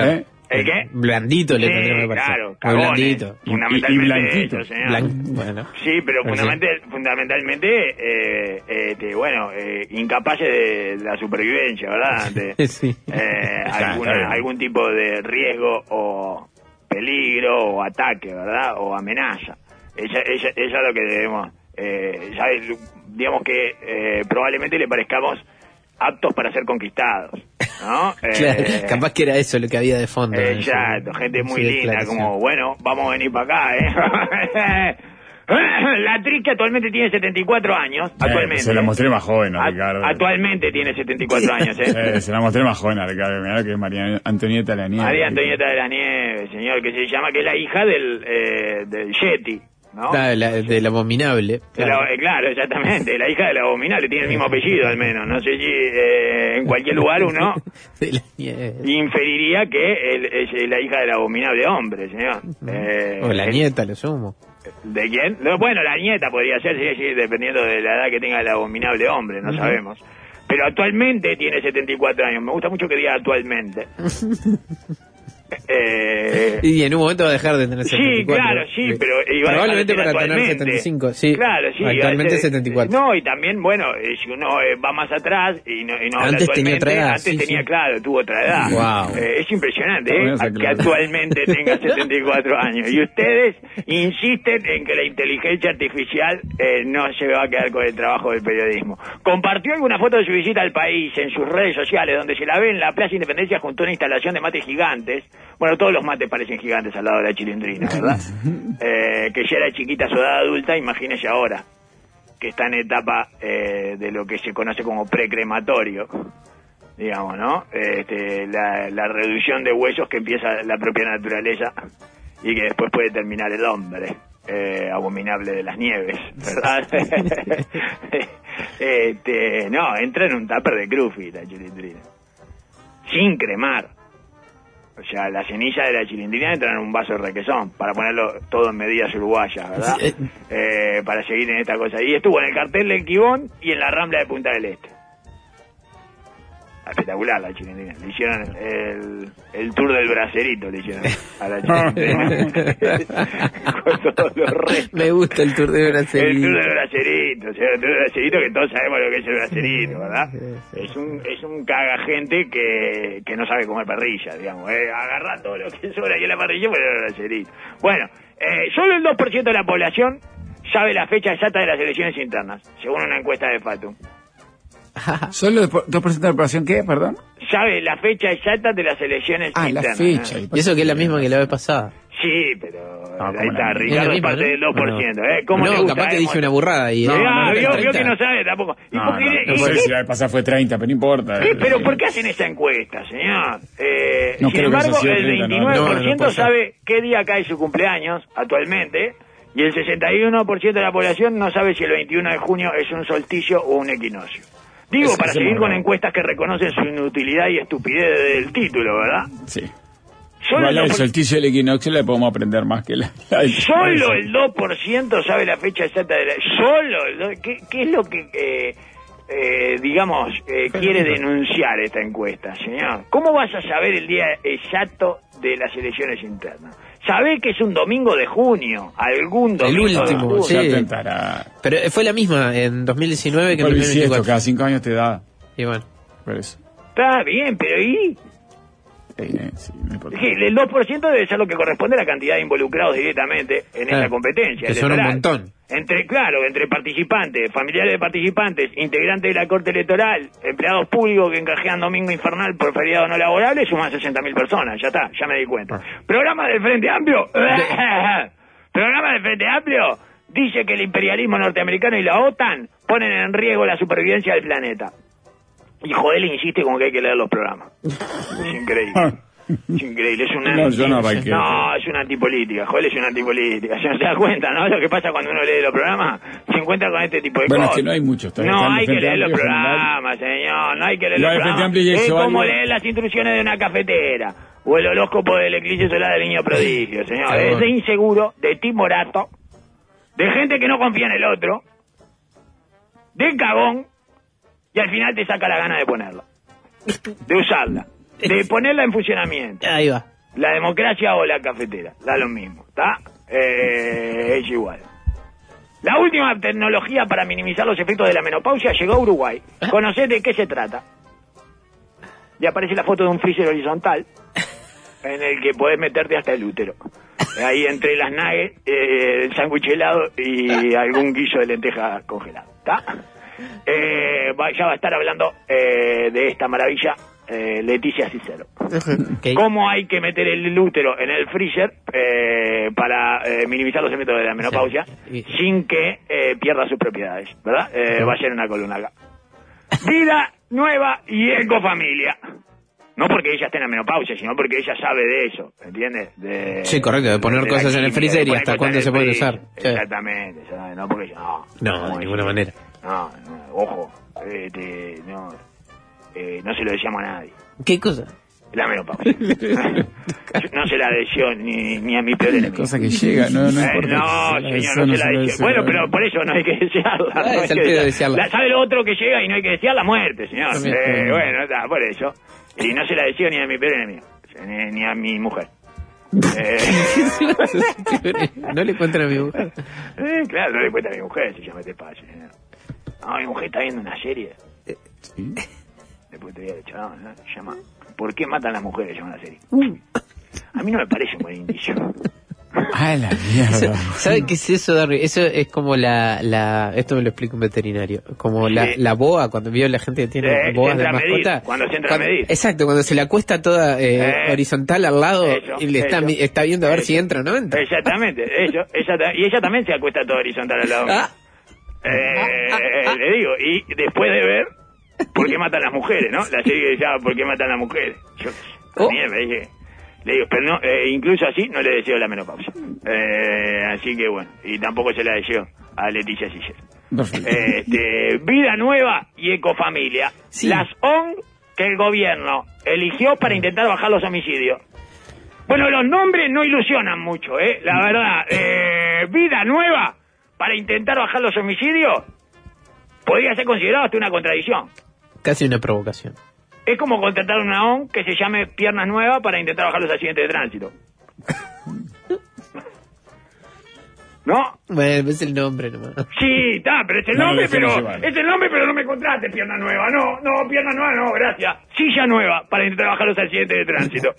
¿El qué? Blandito le Sí, tendría que parecer. claro, Muy cagones, blandito. fundamentalmente Y- y blanquito. eso, señor. Blan- bueno. Sí, pero Pero fundamental, fundamentalmente, eh, este, bueno, eh, incapaces de, de la supervivencia, ¿verdad? De, Sí. eh, Está, alguna- está bien. algún tipo de riesgo o peligro o ataque, ¿verdad? O amenaza. Ella, ella, ella es lo que debemos, eh, ¿sabes? Digamos que eh, probablemente le parezcamos aptos para ser conquistados, ¿no? Claro, Eh, capaz que era eso lo que había de fondo. ¿no? Exacto, gente muy Sí, linda, declaración. como, bueno, vamos a venir para acá, ¿eh? La actriz que actualmente tiene setenta y cuatro años, actualmente. Eh, se la mostré más joven a A- Ricardo. Actualmente tiene setenta y cuatro años, ¿eh? Eh, se la mostré más joven a Ricardo. Mirá que es María Antonieta de la Nieve. María Antonieta de la Nieve, señor, que se llama, que es la hija del, eh, del Yeti, ¿no? Claro, la- del abominable. De Claro. la- eh, claro, exactamente, la hija del abominable, tiene el mismo apellido al menos, no sé si eh, en cualquier lugar uno De la nieve. inferiría que él es la hija del abominable hombre, señor. Eh, O la eh, nieta, lo sumo. ¿De quién? No, bueno, la nieta podría ser, sí, sí, dependiendo de la edad que tenga el abominable hombre, no sabemos. Pero actualmente tiene setenta y cuatro años. Me gusta mucho que diga actualmente. eh, Y en un momento va a dejar de tener Sí, setenta y cuatro. claro, sí, pero iba a probablemente dejar de para tener tener actualmente. setenta y cinco, sí. Claro, sí. Actualmente ese- setenta y cuatro. No, y también, bueno, eh, si uno eh, va más atrás y no, y no habla Antes tenía actualmente, otra edad, antes sí, tenía, sí. claro, tuvo otra edad. Wow. Eh, es impresionante, Está ¿eh? bueno esa Que aclaración. actualmente tenga setenta y cuatro años. Y ustedes insisten en que la inteligencia artificial eh, no se va a quedar con el trabajo del periodismo. Compartió alguna foto de su visita al país en sus redes sociales, donde se la ve en la Plaza Independencia junto a una instalación de mates gigantes. Bueno, todos los mates parecen gigantes al lado de la chilindrina, ¿verdad? Eh, que ya era chiquita a su edad adulta, imagínese ahora, que está en etapa eh, de lo que se conoce como precrematorio, digamos, ¿no? Este, la, la reducción de huesos que empieza la propia naturaleza y que después puede terminar el hombre, eh, abominable de las nieves, ¿verdad? este, no, entra en un tupper de Crufi la chilindrina, sin cremar. O sea, la ceniza de la chilindrina entra en un vaso de requesón, para ponerlo todo en medidas uruguayas, ¿verdad? Eh, para seguir en esta cosa. Y estuvo en el cartel del Quibón y en la Rambla de Punta del Este. Espectacular la chilindrina. Le hicieron el, el tour del bracerito, le hicieron a la chilindrina. Con todos los restos. Me gusta el tour de El Bracerito. tour del bracerito, o sea, el tour del bracerito, que todos sabemos lo que es el bracerito, ¿verdad? Es un es un cagagente que, que no sabe comer parrilla, digamos. Eh, agarra todo lo que sobra aquí en la parrilla y poner el bracerito. Bueno, eh, solo el dos por ciento de la población sabe la fecha exacta de las elecciones internas, según una encuesta de Fatum. ¿Solo dos por ciento de la población qué? Perdón. Sabe la fecha exacta de las elecciones Ah, la internas. fecha. ¿eh? Y eso que es la misma que la vez pasada. Sí, pero No, ahí como está, la- Ricardo Es la es misma, parte ¿no? del dos por ciento. ¿O no? ¿eh? ¿Cómo No, le gusta, capaz que eh? dije una burrada y... No, Ah, no, vio, treinta. vio que no sabe tampoco. ¿Y No, por no, qué- no y sé qué- si la vez pasada fue treinta, pero no importa. Sí, pero ¿por qué hacen esa encuesta, señor? Eh, No sin creo que embargo, haya sido el treinta, no, veintinueve por ciento no, no puede ser. sabe qué día cae su cumpleaños actualmente y el sesenta y uno por ciento de la población no sabe si el veintiuno de junio es un solsticio o un equinoccio. Digo, Ese- para ese seguir es con raro. encuestas que reconocen su inutilidad y estupidez del título, ¿verdad? Sí. Solo Igual el el dos por- solsticio del equinoccio le podemos aprender más que la... la Solo el dos por ciento sabe la fecha exacta de la... Solo el dos... ¿Qué, qué es lo que, eh, eh, digamos, eh, quiere denunciar esta encuesta, señor? ¿Cómo vas a saber el día exacto de las elecciones internas? Sabés que es un domingo de junio, algún El domingo de último, junio. sí. Ya tentará. Pero fue la misma en dos mil diecinueve que en Por dos mil bisiesto, veinticuatro. cada cinco años te da. Y bueno. Por eso. Está bien, pero ¿y? Eh, sí, no importa. Sí, el dos por ciento debe ser lo que corresponde a la cantidad de involucrados directamente en Claro, esta competencia que son un electoral. montón. Entre, claro, entre participantes, familiares de participantes, integrantes de la Corte Electoral, empleados públicos que encajean domingo infernal por feriado no laborable, suman sesenta mil personas, ya está, ya me di cuenta. Programa del Frente Amplio, programa del Frente Amplio, dice que el imperialismo norteamericano y la OTAN ponen en riesgo la supervivencia del planeta. Y Joel insiste con que hay que leer los programas. Es increíble. Es increíble, es una... No, yo no arranqué. No, es una antipolítica, Joel es una antipolítica. Se no se da cuenta, ¿no? Lo que pasa cuando uno lee los programas, se encuentra con este tipo de Bueno, es cosas. que no hay muchos, todavía No están de hay que Frente leer los Amplio, General. programas, señor, no hay que leer Lo los de Frente programas. Amplio y Es Exo como Algo. leer las instrucciones de una cafetera, o el horóscopo del eclipse solar del niño prodigio, señor. Claro. Es de inseguro, de timorato, de gente que no confía en el otro, de cagón, y al final te saca la gana de ponerla, de usarla, de ponerla en funcionamiento. Ahí va. la democracia o la cafetera, da lo mismo, ¿está? Eh, es igual. La última tecnología para minimizar los efectos de la menopausia llegó a Uruguay. ¿Conocés de qué se trata? Y aparece la foto de un freezer horizontal en el que podés meterte hasta el útero. Ahí entre las nuggets, eh, el sándwich helado y algún guiso de lenteja congelado. ¿Está? Eh, va, ya va a estar hablando eh, de esta maravilla eh, Leticia Cicero. Okay. ¿Cómo hay que meter el útero en el freezer eh, para eh, minimizar los efectos de la menopausia sí. sin que eh, pierda sus propiedades? ¿Verdad? Eh, va a ser una columna acá. Vida nueva y ecofamilia. No porque ella esté en la menopausia, sino porque ella sabe de eso, ¿entiendes? De, sí, correcto, de poner de cosas en el freezer y hasta cuándo se pueden usar. Exactamente, sí. no porque no. No, de ninguna manera. No, no, ojo, este, no, eh, no se lo decíamos a nadie. ¿Qué cosa? La menopausia. No se la deseo ni, ni a mi peor enemigo. Cosa que llega, no, no importa. Eh, no, señor, no se la deseo. Bueno, pero por eso no hay que desearla. Ah, no es el pedo desearla. ¿Sabe lo otro que llega y no hay que desear? La muerte, señor. Eh, bueno, está, por eso. Y no se la deseo ni a mi peor enemigo, ni, ni a mi mujer. Eh... ¿No le cuentan a mi mujer? Eh, claro, no le cuentan a mi mujer, se llama este paso. No, mi mujer está viendo una serie. ¿Sí? Después te voy a decir, no, no, se llama ¿Por qué matan las mujeres? Se llama la serie. Uh. A mí no me parece un buen indicio. Ah, la mierda. ¿Sabe qué es eso, Darby? Eso es como la, la... Esto me lo explica un veterinario. Como sí. la, la boa, cuando vio la gente que tiene eh, boas de mascota. Medir, cuando se entra cuando, a medir. Exacto, cuando se la acuesta toda eh, eh, horizontal al lado eso, y le está, está viendo a ver eso. si entra o no entra. Exactamente, eso, ella, y ella también se acuesta toda horizontal al lado. Ah. Eh, ah, ah, ah. Le digo, y después de ver ¿Por qué matan las mujeres, no? La serie que decía ¿Por qué matan las mujeres? Yo, oh. también me dije... Le digo, pero no, eh, incluso así no le deseo la menopausia. Eh, así que bueno, y tampoco se la deseo a Leticia Cicero. Este, vida nueva y ecofamilia. Sí. Las O N G que el gobierno eligió para intentar bajar los homicidios. Bueno, los nombres no ilusionan mucho, ¿eh? La verdad, eh, vida nueva para intentar bajar los homicidios podría ser considerado hasta una contradicción. Casi una provocación. Es como contratar una O N G que se llame Piernas Nuevas para intentar bajar los accidentes de tránsito. ¿No? Bueno, es el nombre nomás. Sí, está, pero es el nombre, no, pero vale. es el nombre, pero no me contrate Pierna Nueva. No, no, Pierna Nueva no, gracias. Silla Nueva para intentar bajar los accidentes de tránsito.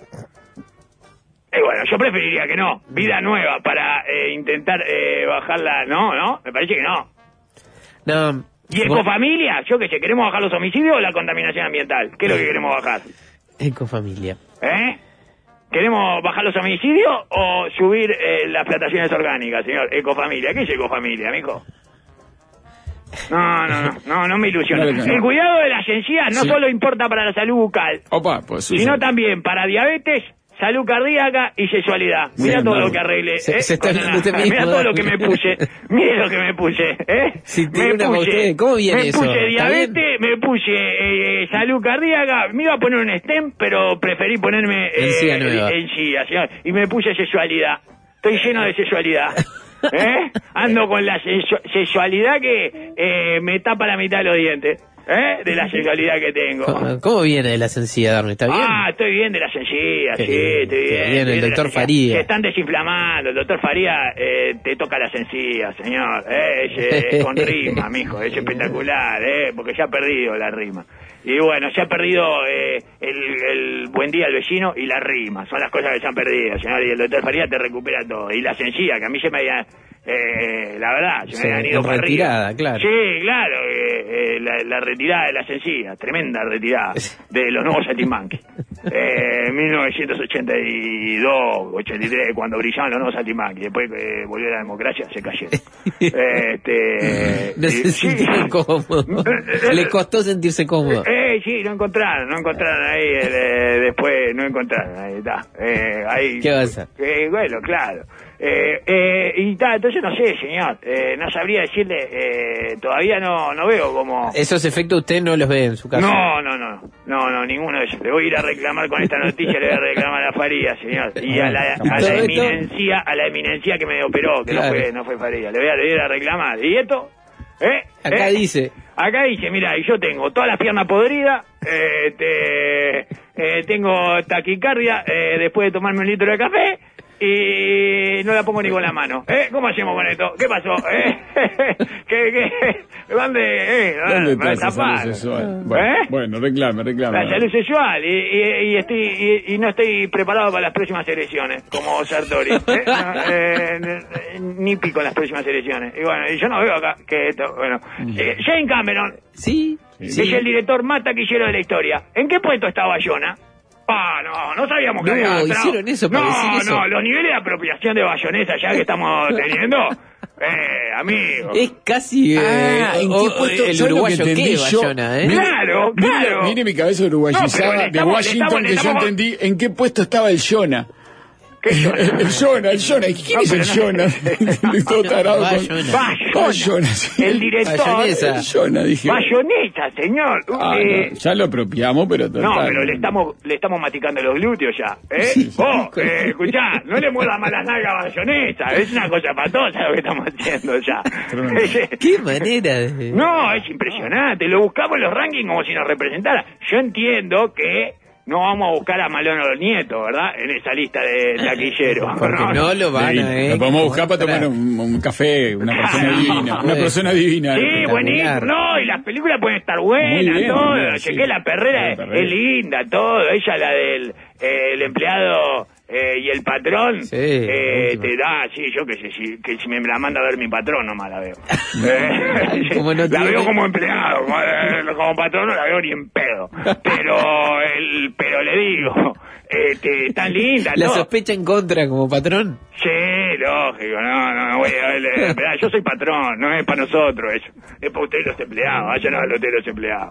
Y bueno, yo preferiría que no. Vida Nueva para eh, intentar eh, bajarla. No, no, me parece que no. No. ¿Y ecofamilia? Yo qué sé, ¿queremos bajar los homicidios o la contaminación ambiental? ¿Qué es lo que queremos bajar? Ecofamilia. ¿Eh? ¿Queremos bajar los homicidios o subir eh, las plantaciones orgánicas, señor? Ecofamilia. ¿Qué es ecofamilia, mijo? No, no, no, no, no me ilusiono. El cuidado de las encías no sí. solo importa para la salud bucal, Opa, pues, sí, sino sí. también para diabetes, salud cardíaca y sexualidad. Mira sí, todo no. lo que arreglé. Se, ¿eh? se está hablando usted mismo. Mira todo lo que me puse. Mire lo que me puse. ¿eh? Si me una puse, ¿Cómo viene me eso? puse diabetes, me puse eh, salud cardíaca. Me iba a poner un stem, pero preferí ponerme eh, encía nueva. encía, señor. Y me puse sexualidad. Estoy lleno de sexualidad. ¿Eh? Ando con la sexualidad que eh, me tapa la mitad de los dientes. ¿Eh? De la sexualidad que tengo. ¿Cómo, cómo viene de la sencilla, Darwin? ¿Está bien? Ah, estoy bien de la sencilla, sí, bien, estoy bien. bien el doctor Faría. Se están desinflamando. El doctor Faría eh, te toca la sencilla, señor. Eh, ese, con rima, mijo. Es espectacular, eh, porque ya ha perdido la rima. Y bueno, se ha perdido eh, el, el buen día al vecino y la rima. Son las cosas que se han perdido, señor. Y el doctor Faría te recupera todo. Y la sencilla, que a mí se me había... Eh, la verdad, se me sí, habían ido para retirada, arriba. Claro. Sí, claro, eh, eh, la, la retirada de la sencilla, tremenda retirada de los nuevos Saltimbanqui. Eh, mil novecientos ochenta y dos, ochenta y tres, cuando brillaban los nuevos Saltimbanqui, después que eh, volvió la democracia, se cayeron. este, no se sí, sintieron cómodos. Le costó sentirse cómodo. Eh, sí, no encontraron, no encontraron ahí, eh, después no encontraron, ahí está. Eh, ahí, ¿Qué va a hacer? Eh, bueno, claro. Eh, eh, y tal, entonces no sé, señor, eh, no sabría decirle, eh, todavía no no veo cómo... ¿Esos efectos usted no los ve en su casa? No, no, no, no, no, ninguno de esos. Le voy a ir a reclamar con esta noticia, le voy a reclamar a Faría, señor, y a la, a la eminencia, a la eminencia que me operó, que claro. no fue no fue Faría, le voy a, le voy a ir a reclamar. ¿Y esto? ¿Eh? Acá ¿Eh? dice... Acá dice, mira, y yo tengo todas las piernas podridas, eh, te, eh, tengo taquicardia eh, después de tomarme un litro de café y no la pongo ni con la mano. ¿Eh? ¿Cómo hacemos con esto? ¿Qué pasó? ¿Eh? ¿Qué, qué? ¿Dónde? Eh, ¿Dónde me está esa salud taparon. sexual? Bueno, ¿Eh? bueno, reclame, reclame. La salud sexual y, y, y, estoy, y, y no estoy preparado para las próximas elecciones, como Sartori. ¿eh? No, eh, ni pico en las próximas elecciones. Y bueno, y yo no veo acá que esto, bueno. Eh, Jane Cameron Sí, es el director más taquillero de la historia. ¿En qué puesto está Bayona? Ah, no, no sabíamos que No, había entrado. hicieron eso para No, decir eso. no, los niveles de apropiación de bayonesa ya que estamos teniendo, eh, amigo. es casi eh, Ah, ¿en qué o- puesto? el ¿Sabes lo que uruguayo entendí que yo? Bayona, ¿eh? Mire- Claro, mire- claro. Mire mi cabeza No, uruguayizada pero le de estamos- le Washington, estamos- le que yo estamos- entendí en qué puesto estaba el Jonah. ¿Qué El, Jonah? el Jonah, el Jonah. ¿Quién No, es el pero no- Jonah? Todo tarado con- Bayona. Bayona. Bayona, sí. El director. Bayonesa. El Jonah, dije. Bayonesa, señor. Ah, Eh, no, ya lo apropiamos, pero total. No, pero le estamos le estamos maticando los glúteos ya, ¿eh? Sí, sí. Oh, eh, escuchá, no le muevas más las nalgas a Bayonesa, es una cosa patosa lo que estamos haciendo ya. Tremendo. Qué manera de... No, es impresionante, lo buscamos en los rankings como si nos representara. Yo entiendo que no vamos a buscar a Malón Nieto, ¿verdad? En esa lista de taquilleros. Porque no lo van Sí, a... eh, lo podemos buscar para mostrar. tomar un, un café, una persona Claro. divina, una Sí. persona divina. Sí, espectacular. buenísimo. No, y las películas pueden estar buenas, Muy bien, todo. muy bien, Chequé sí. la perrera, La es, perrera. es linda, todo. Ella, la del eh, el empleado eh, y el patrón. Sí, eh, última. te da, sí, yo que sé, si, que si me la manda a ver mi patrón, nomás la veo. Eh, Como no la tiene- veo como empleado, como, eh, como patrón no la veo ni en pedo. Pero, el, pero le digo, este, tan linda, La todo. sospecha en contra como patrón. Sí, lógico, no, no, no voy a verle, mirá, yo soy patrón, no es para nosotros eso, es para ustedes los empleados, vayan a los de los empleados.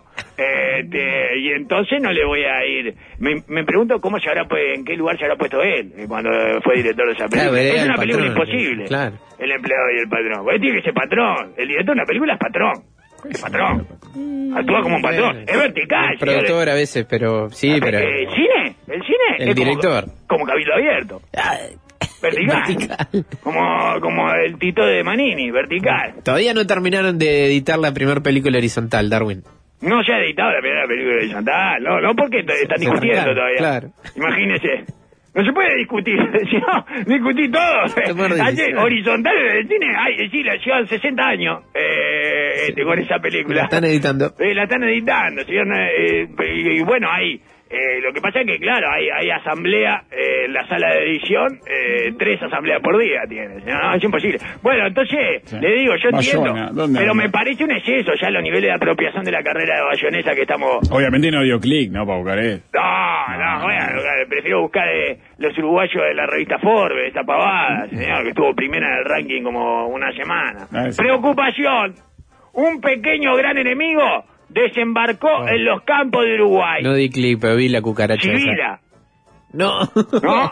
Este, y entonces no le voy a ir, me, me pregunto cómo se habrá, pu- en qué lugar se habrá puesto él eh, cuando fue director de esa película. Claro, era es el una película patrón, imposible, claro. el empleado y el patrón, porque tiene que ser patrón, el director de una película es patrón, es patrón, actúa como un patrón, Bueno, es vertical. el productor a veces, pero sí, pero... Eh, ¿El cine? ¿El cine? El es como- director. Como cabildo abierto. Ay, Vertical. vertical. Como, como el Tito de Manini, vertical. Todavía no terminaron de editar la primera película horizontal, Darwin. No se ha editado la primera película de Chantal, no, no porque t- están Se discutiendo arrancaron, todavía. claro. Imagínese. No se puede discutir, si no, discutí todo. Tomar Ayer, decisiones. horizontales del cine, ay, sí, la llevan sesenta años eh, este, con esa película. La están editando. Eh, la están editando, ¿sí? Eh, y, y bueno, hay... Eh, lo que pasa es que, claro, hay, hay asamblea eh, en la sala de edición, eh, tres asambleas por día tiene. No, es imposible. Bueno, entonces, Sí. le digo, yo Bayona, entiendo, ¿dónde pero anda? me parece un exceso ya los niveles de apropiación de la carrera de Bayonesa que estamos... Obviamente no dio clic, ¿no? Para buscar esto. No, no, bueno, prefiero buscar eh, los uruguayos de la revista Forbes, esa pavada, señor, que estuvo primera en el ranking como una semana. Ah, sí. Preocupación, un pequeño gran enemigo desembarcó en los campos de Uruguay. No di clic, pero vi la cucaracha esa. Chivila, No. ¿no?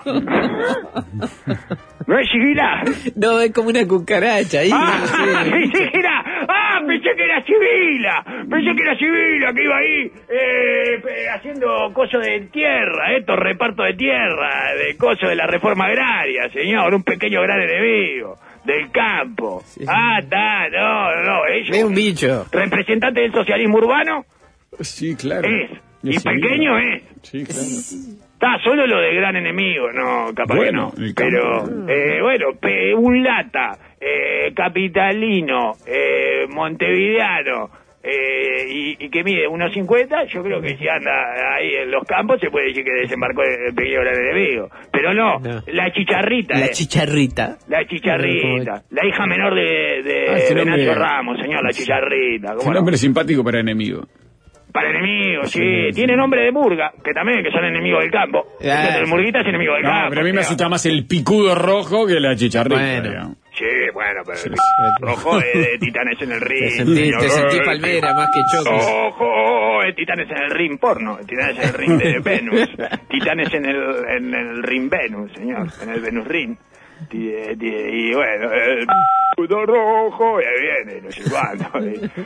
¿No es Chivila? No, es como una cucaracha ahí. Ah, no sé. pensé que era, ah, pensé que era Chivila, pensé que era Chivila, que iba ahí eh, eh, haciendo cosas de tierra, esto reparto de tierra, de cosas de la reforma agraria, señor, un pequeño gran enemigo del campo. Sí. Ah, está, no, no, ellos, Es un bicho. representante del socialismo urbano, Sí, claro. es, y Sí, pequeño es. Sí, claro. Está solo lo de gran enemigo, no, capaz Bueno, que no. el campo. Pero, eh, bueno, pe- un lata, eh, capitalino, eh, montevideano, eh, y, y que mide uno cincuenta, yo creo que si anda ahí en los campos se puede decir que desembarcó el pequeño gran enemigo. Pero no, No. la chicharrita, La eh, chicharrita. la chicharrita, la hija menor de, de Ah, ese Venancio nombre- Ramos, señor, la chicharrita. Es ¿cómo un no? nombre simpático para enemigo. Para enemigos, sí. Sí, sí. Tiene nombre de murga, que también que son enemigos del campo. Ah, el murguita es enemigo del No, campo. pero a mí me o sea. asusta más el picudo rojo que la chicharrita. Bueno. digamos. Sí, bueno, pero Sí, el sí. rojo es de Titanes en el ring. Te sentí, señor. te sentí palmera más que choques. Ojo, el Titanes en el ring porno, el Titanes en el ring de Venus, Titanes en el, en el ring Venus, señor, en el Venus ring. Y, y bueno, el puto rojo, y ahí viene, no sé cuánto.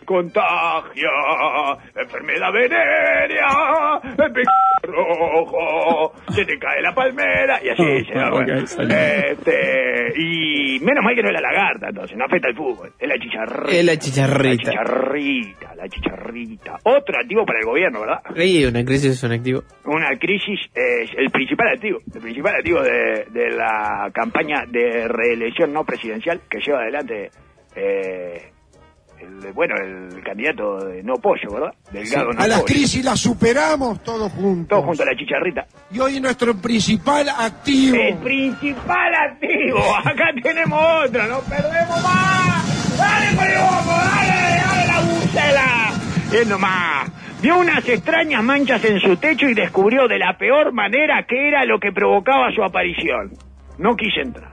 contagia, enfermedad venérea, el pico rojo, se te cae la palmera, y así, señor. Bueno, este, y menos mal que no es la lagarta, entonces, no afecta al fútbol, es la chicharrita. Es la chicharrita. La chicharrita, la chicharrita. Otro activo para el gobierno, ¿verdad? Sí, una crisis es un activo. Una crisis es el principal activo, el principal activo de, de la campaña de reelección no presidencial que lleva adelante, eh, el, bueno, el candidato de No Pollo, ¿verdad? Delgado Sí. No A las Pollo. crisis las superamos todos juntos. Todos juntos a la chicharrita. Y hoy nuestro principal activo. El principal activo. Acá tenemos otro, no perdemos más. Dale, Poliboco, dale, dale la bucela. Es nomás. Vio unas extrañas manchas en su techo y descubrió de la peor manera qué era lo que provocaba su aparición. No quise entrar.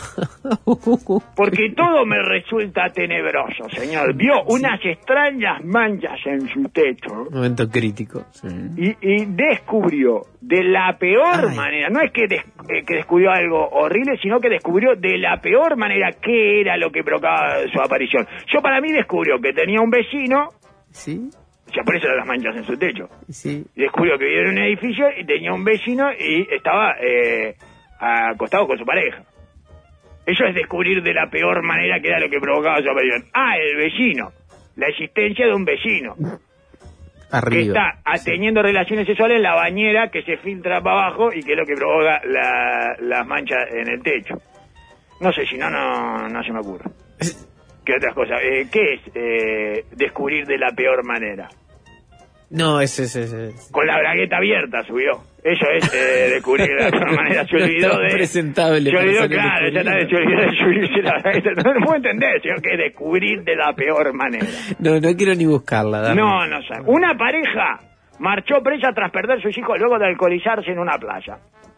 Porque todo me resulta tenebroso, señor. Vio unas extrañas manchas en su techo. Momento crítico. Sí. Y, y descubrió de la peor Ay. manera, no es que, des, eh, que descubrió algo horrible, sino que descubrió de la peor manera qué era lo que provocaba su aparición. Yo para mí descubrió que tenía un vecino, Sí, ya por eso eran las manchas en su techo. sí. Y descubrió que vivía en un edificio y tenía un vecino y estaba eh, acostado con su pareja. Eso es descubrir de la peor manera que era lo que provocaba su aparición. Ah, el vecino, la existencia de un vecino. Arriba. Que está a- teniendo relaciones sexuales en la bañera que se filtra para abajo y que es lo que provoca la- las manchas en el techo. No sé, si no, no, no se me ocurre. ¿Qué otras cosas? Eh, ¿Qué es eh, descubrir de la peor manera? No, ese es... ese es. Con la bragueta abierta subió. Eso es eh, descubrir de la peor manera. Se olvidó de... Presentable. Se para olvidó, salir claro, ya descubriendo. está, se olvidó de subirse la bragueta. No, no puedo entender, señor, que es descubrir de la peor manera. No, no quiero ni buscarla. dame. No, no sé. Una pareja marchó presa tras perder sus hijos luego de alcoholizarse en una playa.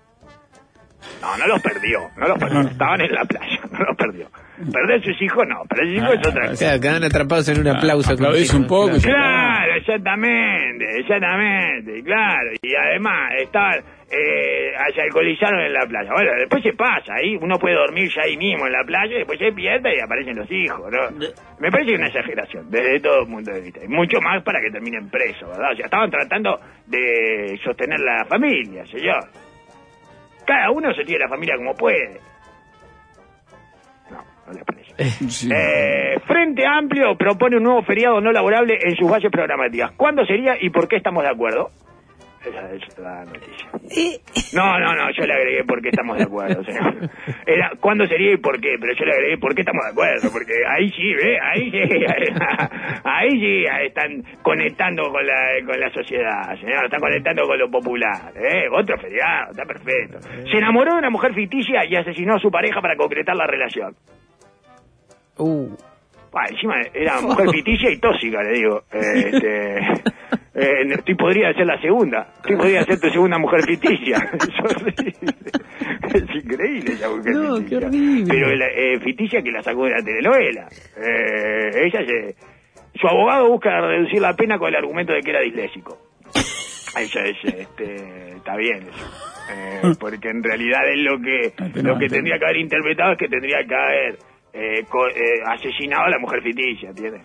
No, no los perdió, no los perdió. Estaban en la playa, no los perdió. Perder sus hijos no, perder sus hijos es otra O cosa. sea, quedaron atrapados en un aplauso. Aplaudís continuo. un poco y ya Claro, exactamente, exactamente, claro. Y además, estaban, eh, se alcoholizaron en la playa. Bueno, después se pasa, ahí uno puede dormir ya ahí mismo en la playa, y después se despierta y aparecen los hijos, ¿no? Me parece que es una exageración, desde todo punto de vista. Y mucho más para que terminen presos, ¿verdad? O sea, estaban tratando de sostener la familia, señor. Cada uno se tiene la familia como puede. No, no les parece. Sí. Eh, Frente Amplio propone un nuevo feriado no laborable en sus bases programáticas. ¿Cuándo sería y por qué estamos de acuerdo? Esa es la noticia. No, no, no, yo le agregué por qué estamos de acuerdo, señor. Era cuándo sería y por qué, pero yo le agregué por qué estamos de acuerdo, porque ahí sí, ¿ve? Ahí sí, ahí sí están conectando con la, con la sociedad, señor, están conectando con lo popular, ¿eh? Otro feriado, está perfecto. Se enamoró de una mujer ficticia y asesinó a su pareja para concretar la relación. Uh, Ah, encima era mujer ficticia y tóxica, le digo. Eh, este, eh, tú podría ser la segunda. Tú podría ser tu segunda mujer ficticia. Es horrible. Es increíble esa mujer No, ficticia. qué horrible. Pero la, eh, ficticia que la sacó de la telenovela. Eh, ella se... Su abogado busca reducir la pena con el argumento de que era disléxico. Eso es, este, está bien eso. Eh, porque en realidad es lo que, lo que tendría que haber interpretado es que tendría que haber Eh, co- eh, asesinado a la mujer ficticia, ¿entiendes?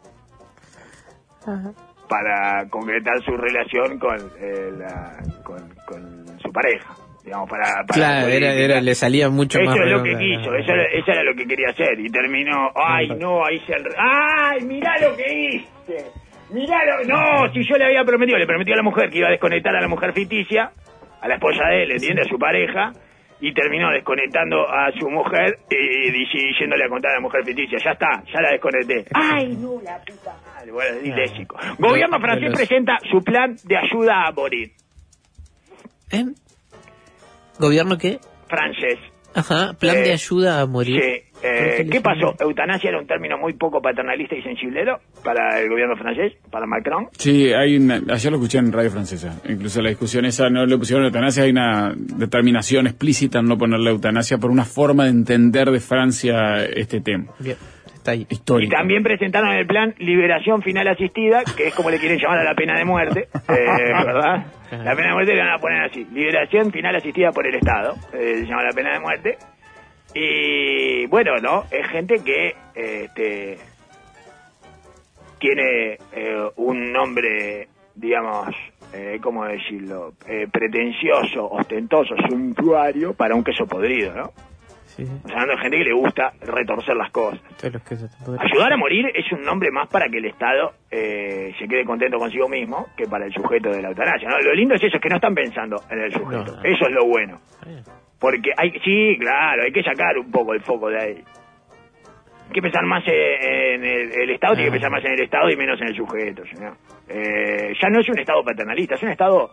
Para concretar su relación con, eh, la, con, con su pareja, digamos, para... para claro, poder- era, era, le salía mucho eso más es lo que redonda, quiso, la- eso era, eso era lo que quería hacer, y terminó, ay, no, ahí se... enre- ¡Ay, mirá lo que hice! Mirá lo... No, si yo le había prometido, le prometí a la mujer que iba a desconectar a la mujer ficticia, a la esposa de él, ¿entiendes? A su pareja, y terminó desconectando a su mujer y, y yéndole a contar a la mujer ficticia. Ya está, ya la desconecté. ¡Ay, no, la puta madre! Bueno, es disléxico. Gobierno francés presenta su plan de ayuda a morir. ¿Eh? ¿Gobierno qué? Francés. Ajá, plan Eh, de ayuda a morir. Sí. Eh, ¿Qué pasó? ¿Eutanasia era un término muy poco paternalista y sensiblero para el gobierno francés, para Macron? Sí, hay una, ayer lo escuché en Radio Francesa. Incluso la discusión esa no le pusieron eutanasia, hay una determinación explícita en no ponerle eutanasia por una forma de entender de Francia este tema. Bien, está ahí. Y Histórico. también presentaron el plan Liberación Final Asistida, que es como le quieren llamar a la pena de muerte, eh, ¿verdad? La pena de muerte le van a poner así, Liberación Final Asistida por el Estado, eh, se llama la pena de muerte. Y bueno, ¿no? Es gente que, este, tiene eh, un nombre, digamos, eh, ¿cómo decirlo? Eh, pretencioso, ostentoso, suntuario para un queso podrido, ¿no? Sí. O sea, hay gente que le gusta retorcer las cosas. Todos los quesos están podridos. Ayudar a morir es un nombre más para que el Estado eh, se quede contento consigo mismo que para el sujeto de la eutanasia, ¿no? Lo lindo es eso, es que no están pensando en el sujeto. No, no. Eso es lo bueno. Bien. Porque hay, sí, claro, hay que sacar un poco el foco de ahí. Hay que pensar más en el, el Estado, tiene que pensar más en el Estado y menos en el sujeto, señor. Eh, ya no es un Estado paternalista, es un Estado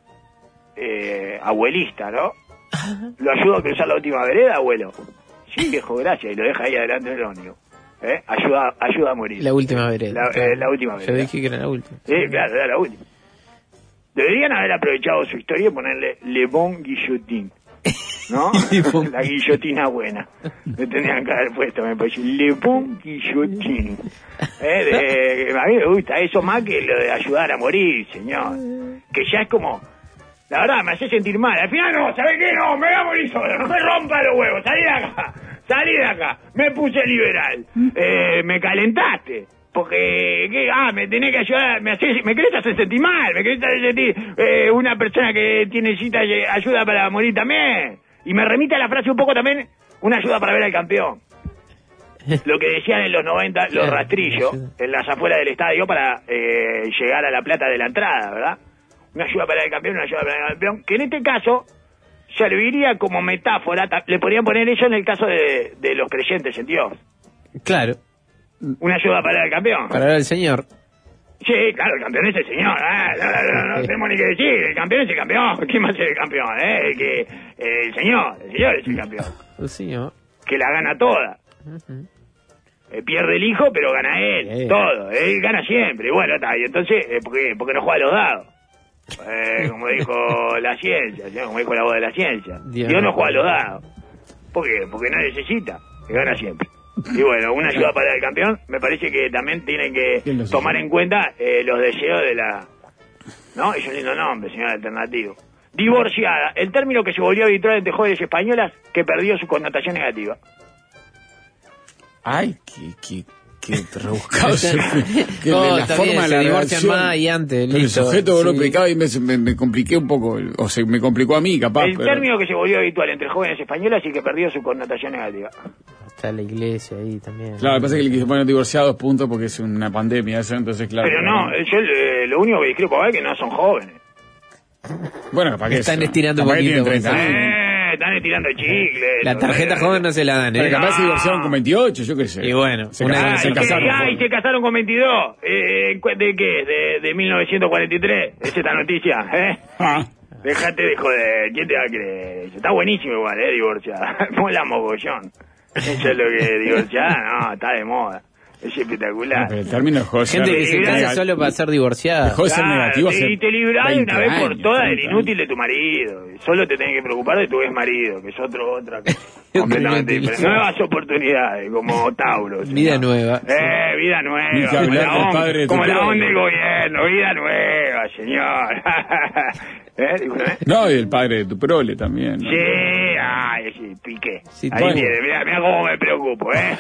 eh, abuelista, ¿no? ¿Lo ayudo a cruzar la última vereda, abuelo? Sí, viejo, gracias, y lo deja ahí adelante del ómnibus. ¿Eh? Ayuda, ayuda a morir. La última vereda. La, claro. eh, la última vereda. Yo dije que era la última. Sí, claro, era la última. Deberían haber aprovechado su historia y ponerle Le Bon Guillotin, ¿no? La guillotina buena. Le tenían que haber puesto, me parece. Le Bon Guillotin. ¿Eh? De, a mí me gusta eso más que lo de ayudar a morir, señor. Que ya es como... La verdad, me hace sentir mal. Al final no, ¿sabés qué? No, me voy a morir solo. No me rompa los huevos. Salí de acá. Salí de acá. Me puse liberal. Eh, me calentaste. Porque, ¿qué? Ah, me tenés que ayudar. Me, haces, me querés hacer sentir mal. Me querés hacer sentir eh, una persona que tiene cita ayuda para morir también. Y me remite a la frase un poco también, una ayuda para ver al campeón. Lo que decían en los noventa los rastrillos en las afueras del estadio para eh, llegar a la plata de la entrada, ¿verdad? Una ayuda para el campeón, una ayuda para el campeón, que en este caso serviría como metáfora, le podrían poner eso en el caso de, de los creyentes en Dios. Claro. Una ayuda para el campeón. Para ver al señor. Sí, claro, el campeón es el señor, ¿eh? no, no, no, no tenemos ni que decir, el campeón es el campeón, ¿quién más es el campeón? Eh? El, que, eh, el señor, el señor es el campeón. El señor. Que la gana toda. Uh-huh. Eh, pierde el hijo, pero gana él, yeah. todo, él gana siempre, y bueno, está, y entonces, eh, ¿por qué? Porque no juega a los dados. Eh, como dijo la ciencia, ¿sí? Como dijo la voz de la ciencia. Dios, Dios no juega a los dados. ¿Por qué? Porque no necesita, que gana siempre. Y bueno, una ayuda para el campeón, me parece que también tienen que tomar en cuenta eh, los deseos de la... ¿No? Es un lindo nombre, señor alternativo. Divorciada, el término que se volvió habitual entre jóvenes españolas que perdió su connotación negativa. Ay, qué... qué... que rebuscado se, que no, la forma de la divorcian más y antes pero listo, el sujeto sí. lo explicaba y me, me, me compliqué un poco, o sea, me complicó a mí capaz el pero... término que se volvió habitual entre jóvenes españolas y que perdió su connotación negativa. Está la iglesia ahí también. Claro, lo que pasa es que le quise poner divorciados puntos porque es una pandemia eso, entonces claro. Pero no, yo eh, lo único que discrepo es que no son jóvenes. Bueno, ¿para qué? Están eso? estirando un poquito. treinta años. Eh, están estirando chicle. La tarjeta no, joven no se la dan, ¿eh? Pero capaz se divorciaron con veintiocho, yo qué sé. Y bueno, se, una, casaron, ah, se y casaron. Que, ah, y se casaron con veintidós. Eh, ¿De qué? ¿De, de mil novecientos cuarenta y tres? ¿Es esta noticia? ¿Eh? Ah. Déjate de joder. ¿Quién te va a creer? Está buenísimo igual, ¿eh? Divorciada. Mola mogollón. Eso es lo que divorciada, no, está de moda. Es espectacular. No, pero el término dejó de ser... Gente que se casa solo para ser divorciada. Dejó de ser claro, negativo hace y te librás de una vez por años, todas del treinta inútil de tu marido. Solo te tenés que preocupar de tu ex marido, que es otro, otra cosa completamente diferente. Nuevas oportunidades, como Tauro. Vida señor. nueva. Eh, vida nueva. Ni que Como hablar la del on- padre de tu como la padre. onda del gobierno, vida nueva, señor. ¿Eh? ¿Disculpe? No, y el padre de tu prole también, ¿no? Sí, ay, sí, piqué. Sí, Ahí bueno. tiene, mira, mira cómo me preocupo, ¿eh?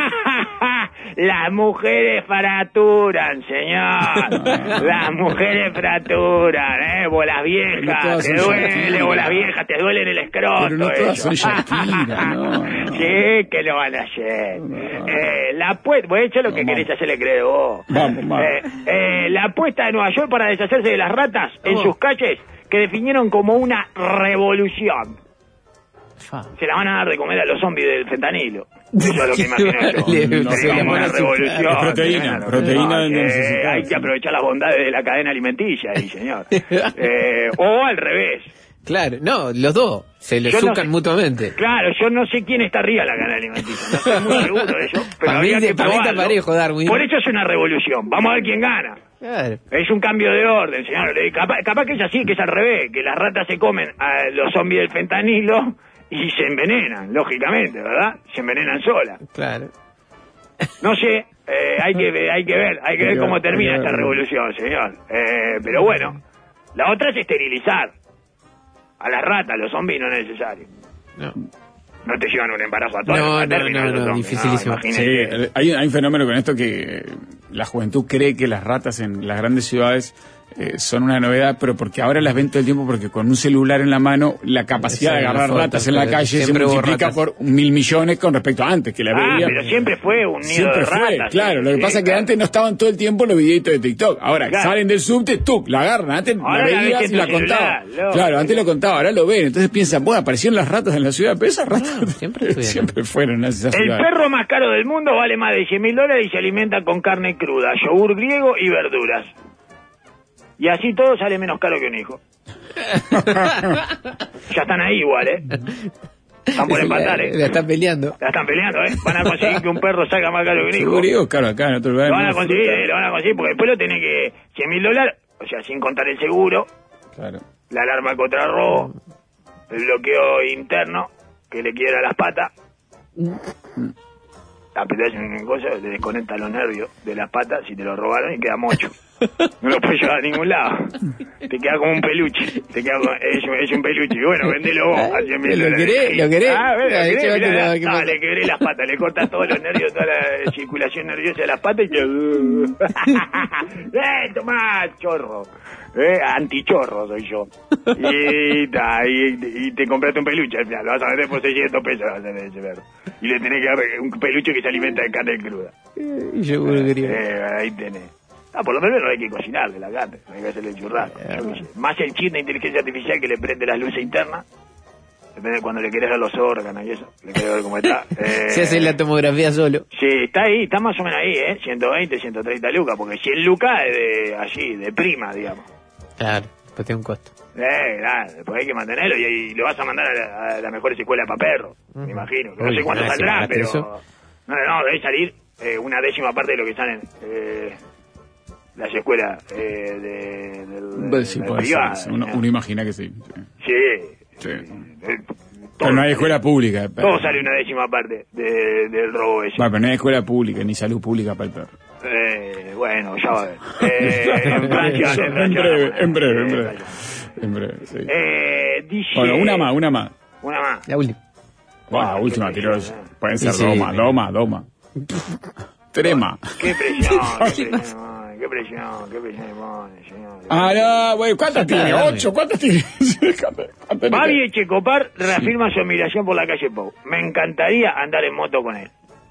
Las mujeres fracturan, señor. Las mujeres fracturan, ¿eh? Bolas Pero viejas, todas te son duele, Shakira. bolas viejas, te duele en el escroto. Pero no todas eso. son Shakira, no, no. Sí, que lo van a hacer. No. Eh, la apuesta, vos hecho lo que No, querés vamos. hacerle creer vos. Vamos, vamos. Eh, eh, la apuesta de Nueva York para deshacerse de las ratas en Oh. sus calles que definieron como una revolución. Fa. Se la van a dar de comer a los zombies del fentanilo. Eso es lo que imagino yo. Le- no, Sería no, como una no, revolución. es proteína, Claro. proteína No, no eh, necesitamos. hay que aprovechar las bondades de la cadena alimenticia ahí, señor. Eh, o al revés. Claro, no, los dos se le Yo no sucan sé. mutuamente. Claro, yo no sé quién está arriba de la cadena alimenticia. No estoy muy seguro de eso. Pero Para mí habría de- que para mí está probarlo. parejo, Darwin. Por eso es una revolución. Vamos a ver quién gana. Claro. Es un cambio de orden, señor. Eh, Capaz, capaz que es así, que es al revés, que las ratas se comen a los zombies del fentanilo y se envenenan, lógicamente, ¿verdad? Se envenenan solas. Claro. No sé, eh, hay que ver, hay que ver, hay que ver cómo termina esta revolución, señor. Eh, pero bueno, la otra es esterilizar a las ratas, los zombies no es necesario. No. No te llevan un embarazo a todos. No, a no, término no, esos no, zombies, dificilísimo. imagínate. Sí, hay, hay un fenómeno con esto que la juventud cree que las ratas en las grandes ciudades eh, son una novedad, pero porque ahora las ven todo el tiempo, porque con un celular en la mano la capacidad sí, de agarrar foto, ratas en la calle se multiplica por mil millones con respecto a antes, que la ah, veía. Pero siempre fue un nido siempre de fue, ratas. Claro, sí, lo que sí, pasa es claro. que antes no estaban todo el tiempo los videitos de TikTok. Ahora claro. salen del subte, tú, la agarran. Antes ahora la veías y la contaba. Celular, claro, antes lo contaba, ahora lo ven. Entonces piensan, bueno, aparecieron las ratas en la ciudad, pero esas ratas no, siempre, siempre fueron en esa ciudad. El perro más caro del mundo vale más de cien mil dólares y se alimenta con carne cruda, yogur griego y verduras. Y así todo sale menos caro que un hijo. Ya están ahí igual, ¿eh? Están por empatar, ¿eh? La están peleando. La están peleando, ¿eh? Van a conseguir que un perro salga más caro que un hijo. Yogur griego caro acá, en otro lugar. Lo van a conseguir, eh, lo van a conseguir, porque después lo tenés que... cien mil dólares, o sea, sin contar el seguro, claro. La alarma contra robo, el bloqueo interno, que le quiebra las patas. La pelea es una cosa, te desconecta los nervios de las patas si te lo robaron y queda mocho. No lo puedes llevar a ningún lado. Te queda como un peluche. Te queda como, es, es un peluche. Y bueno, vendelo vos. A cien mil ¿Lo querés? ¿Lo querés? Ah, ¿ves? Ah, ¿Lo querés? la, La, la, no, le quebré las patas. Le cortas todos los nervios, toda la circulación nerviosa de las patas y te... ¡Eh, tomá, chorro! Eh, antichorro soy yo. Y, ta, y, y te compraste un peluche al final. Lo vas a vender por seiscientos pesos. Vas a tener ese perro. Y le tenés que dar un peluche que se alimenta de carne cruda. Y yo eh, quería. Eh, ahí tenés. Ah, por lo menos no hay que cocinarle la carne, no hay que hacerle el churrasco. Eh, Más el chip de inteligencia artificial que le prende las luces internas. Depende de cuando le querés ver los órganos y eso. Le querés ver cómo está. Eh, Se hace la tomografía solo. Sí, está ahí, está más o menos ahí, ¿eh? ciento veinte, ciento treinta lucas, porque cien lucas es de allí, de prima, digamos. Claro, pues tiene un costo. Eh, claro, después hay que mantenerlo y, y lo vas a mandar a, la, a las mejores escuelas para perros, uh-huh. Me imagino. Que no Uy, sé cuánto no, saldrá, si pero... eso. No, no, debe salir eh, una décima parte de lo que salen eh, las escuelas eh, de, de, de, sí, de puede privadas. ser, uno, uno imagina que sí. Sí. Sí. sí. Eh, pero no hay escuela pública. Todo pero... sale una décima parte de, del robo ese. Bueno, pero no hay escuela pública ni salud pública para el perro. Eh, bueno, ya va a ver. Eh, en Francia, en, Francia, en breve, en breve, en eh, breve. En breve, sí. Eh, dice... Bueno, una más, una más. Una más. La última. Bueno, la última tiró. Pueden ser sí, doma, sí, doma, doma. Trema. Qué presión, qué presión, qué presión, qué presión me pone, señor. Ah, no, güey, ¿cuántas tiene? ¿Ocho? ¿Cuántas tiene? Babi Echecopar reafirma su admiración por la calle Pou. Me encantaría andar en moto con él.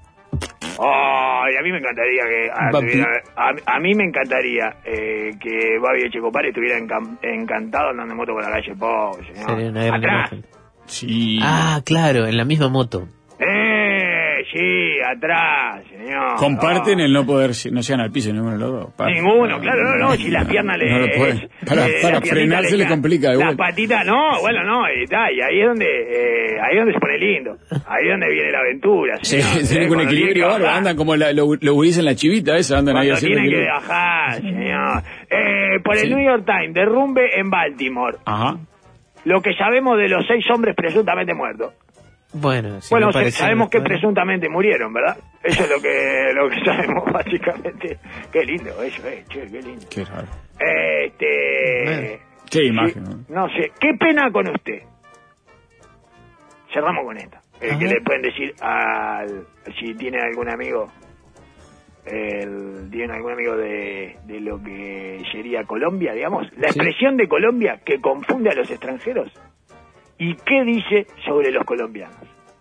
Ay, a mí me encantaría que a, a, a mí me encantaría eh, que Babi Echecopar estuviera encan, encantado andando en moto con la calle Pou, señor. Sería una gran Atrás. imagen. Sí. Ah, claro, en la misma moto. Eh, sí, atrás, señor. Comparten no. el no poder, no llegan al piso ninguno de los dos. Para, ninguno, claro, no, no, si las piernas le... No lo pueden. Para, eh, para frenarse le, le complica de Las vuelta. patitas, no, bueno, no, y, ta, y ahí es donde eh, ahí es donde se pone lindo. Ahí es donde viene la aventura, señor. Sí, tienen un equilibrio bárbaro, andan como la, lo, lo dicen la chivita esa, andan cuando ahí haciendo tienen que bajar, señor. Eh, por el sí. New York Times, derrumbe en Baltimore. Ajá. Lo que sabemos de los seis hombres presuntamente muertos. Bueno, si bueno, no sabemos que presuntamente murieron, ¿verdad? Eso es lo que lo que sabemos básicamente. Qué lindo eso, eh, che, qué lindo. Qué raro. Este... Qué imagen. Sí, no sé, qué pena con usted. Cerramos con esta. Eh, ¿Qué le pueden decir al... si tiene algún amigo... El, tiene algún amigo de, de lo que sería Colombia, digamos, la sí. expresión de Colombia que confunde a los extranjeros? ¿Y qué dice sobre los colombianos?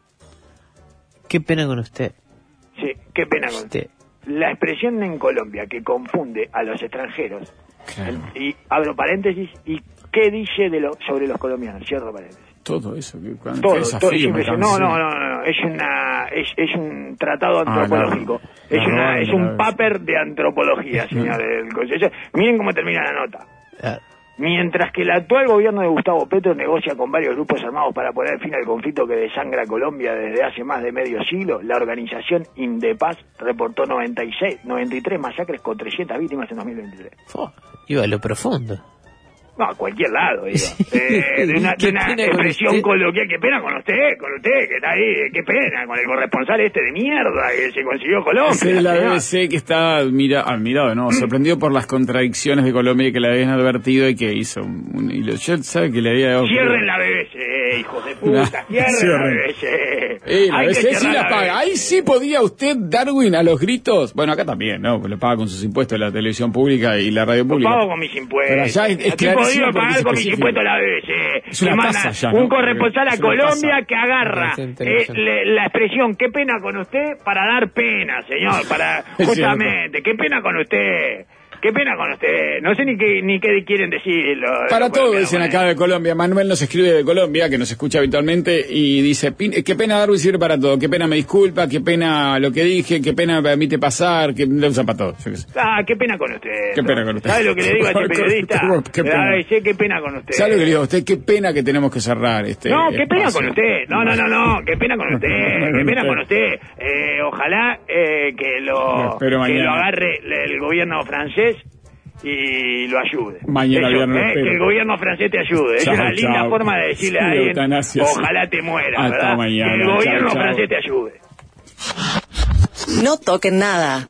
Qué pena con usted. Sí, qué pena con usted. La expresión en Colombia que confunde a los extranjeros. Claro. El, y abro paréntesis, ¿y qué dice de lo, sobre los colombianos? Cierro paréntesis. Todo eso, que cuando todo, desafío, todo es no, no, no, no, es una, es, es un tratado antropológico, ah, no. es no, una, no, es un paper de antropología, señor del Consejo. Miren cómo termina la nota. Ah. Mientras que el actual gobierno de Gustavo Petro negocia con varios grupos armados para poner fin al conflicto que desangra Colombia desde hace más de medio siglo, la organización Indepaz reportó noventa y seis, noventa y tres masacres con trescientas víctimas en dos mil veintitrés. Oh, iba a lo profundo. No, a cualquier lado, digo. Eh, de una, de una expresión coloquial. Qué pena con usted, con usted, que está ahí. Qué pena con el corresponsal este de mierda que se consiguió Colombia. Es de la B B C que está admira, admirado, ¿no? Sorprendido por las contradicciones de Colombia que le habían advertido y que hizo un hilo. Yo sabe que le había dado... Cierren la B B C, hijos de puta. Cierren, cierren la B B C. Eh, la Hay B B C que sí la la paga. B B C. Ahí sí podía usted, Darwin, a los gritos. Bueno, acá también, ¿no? Lo paga con sus impuestos la televisión pública y la radio pública. Lo pago con mis impuestos. Pero allá es, es Aquí he podido pagar con mis específico. impuestos la B B C. Es una Que manda tasa ya, un ¿no? corresponsal a Es una Colombia tasa. que agarra eh, le, la expresión qué pena con usted para dar pena, señor, para Es justamente, qué pena con usted. Qué pena con usted. No sé ni qué ni qué quieren decir. Lo, Para lo todos dicen acá de Colombia. Manuel nos escribe de Colombia, que nos escucha habitualmente, y dice, "Pin- qué pena Darwin sirve para todo. Qué pena me disculpa, qué pena lo que dije, qué pena me permite pasar, que lo usa para todo. Yo qué sé. Ah, qué pena con usted. Qué pena con usted. ¿Sabe lo que le digo a este periodista? Qué pena. Ay, sí, qué pena con usted. ¿Sabe lo que le digo a usted? Qué pena que tenemos que cerrar este No, qué pena espacio. con usted. No, no, no, no. Qué pena con usted. Qué pena con usted. Eh, ojalá eh, que Lo lo espero que mañana. lo agarre el gobierno francés y lo ayude. Mañana Eso, viernes lo eh, espero. que el gobierno francés te ayude. Chao, es una linda chao. forma de decirle Sí, a alguien, eutanasia, sí. ojalá te mueras, Hasta ¿verdad? mañana. Que el Chao, gobierno chao. francés te ayude. No toquen nada.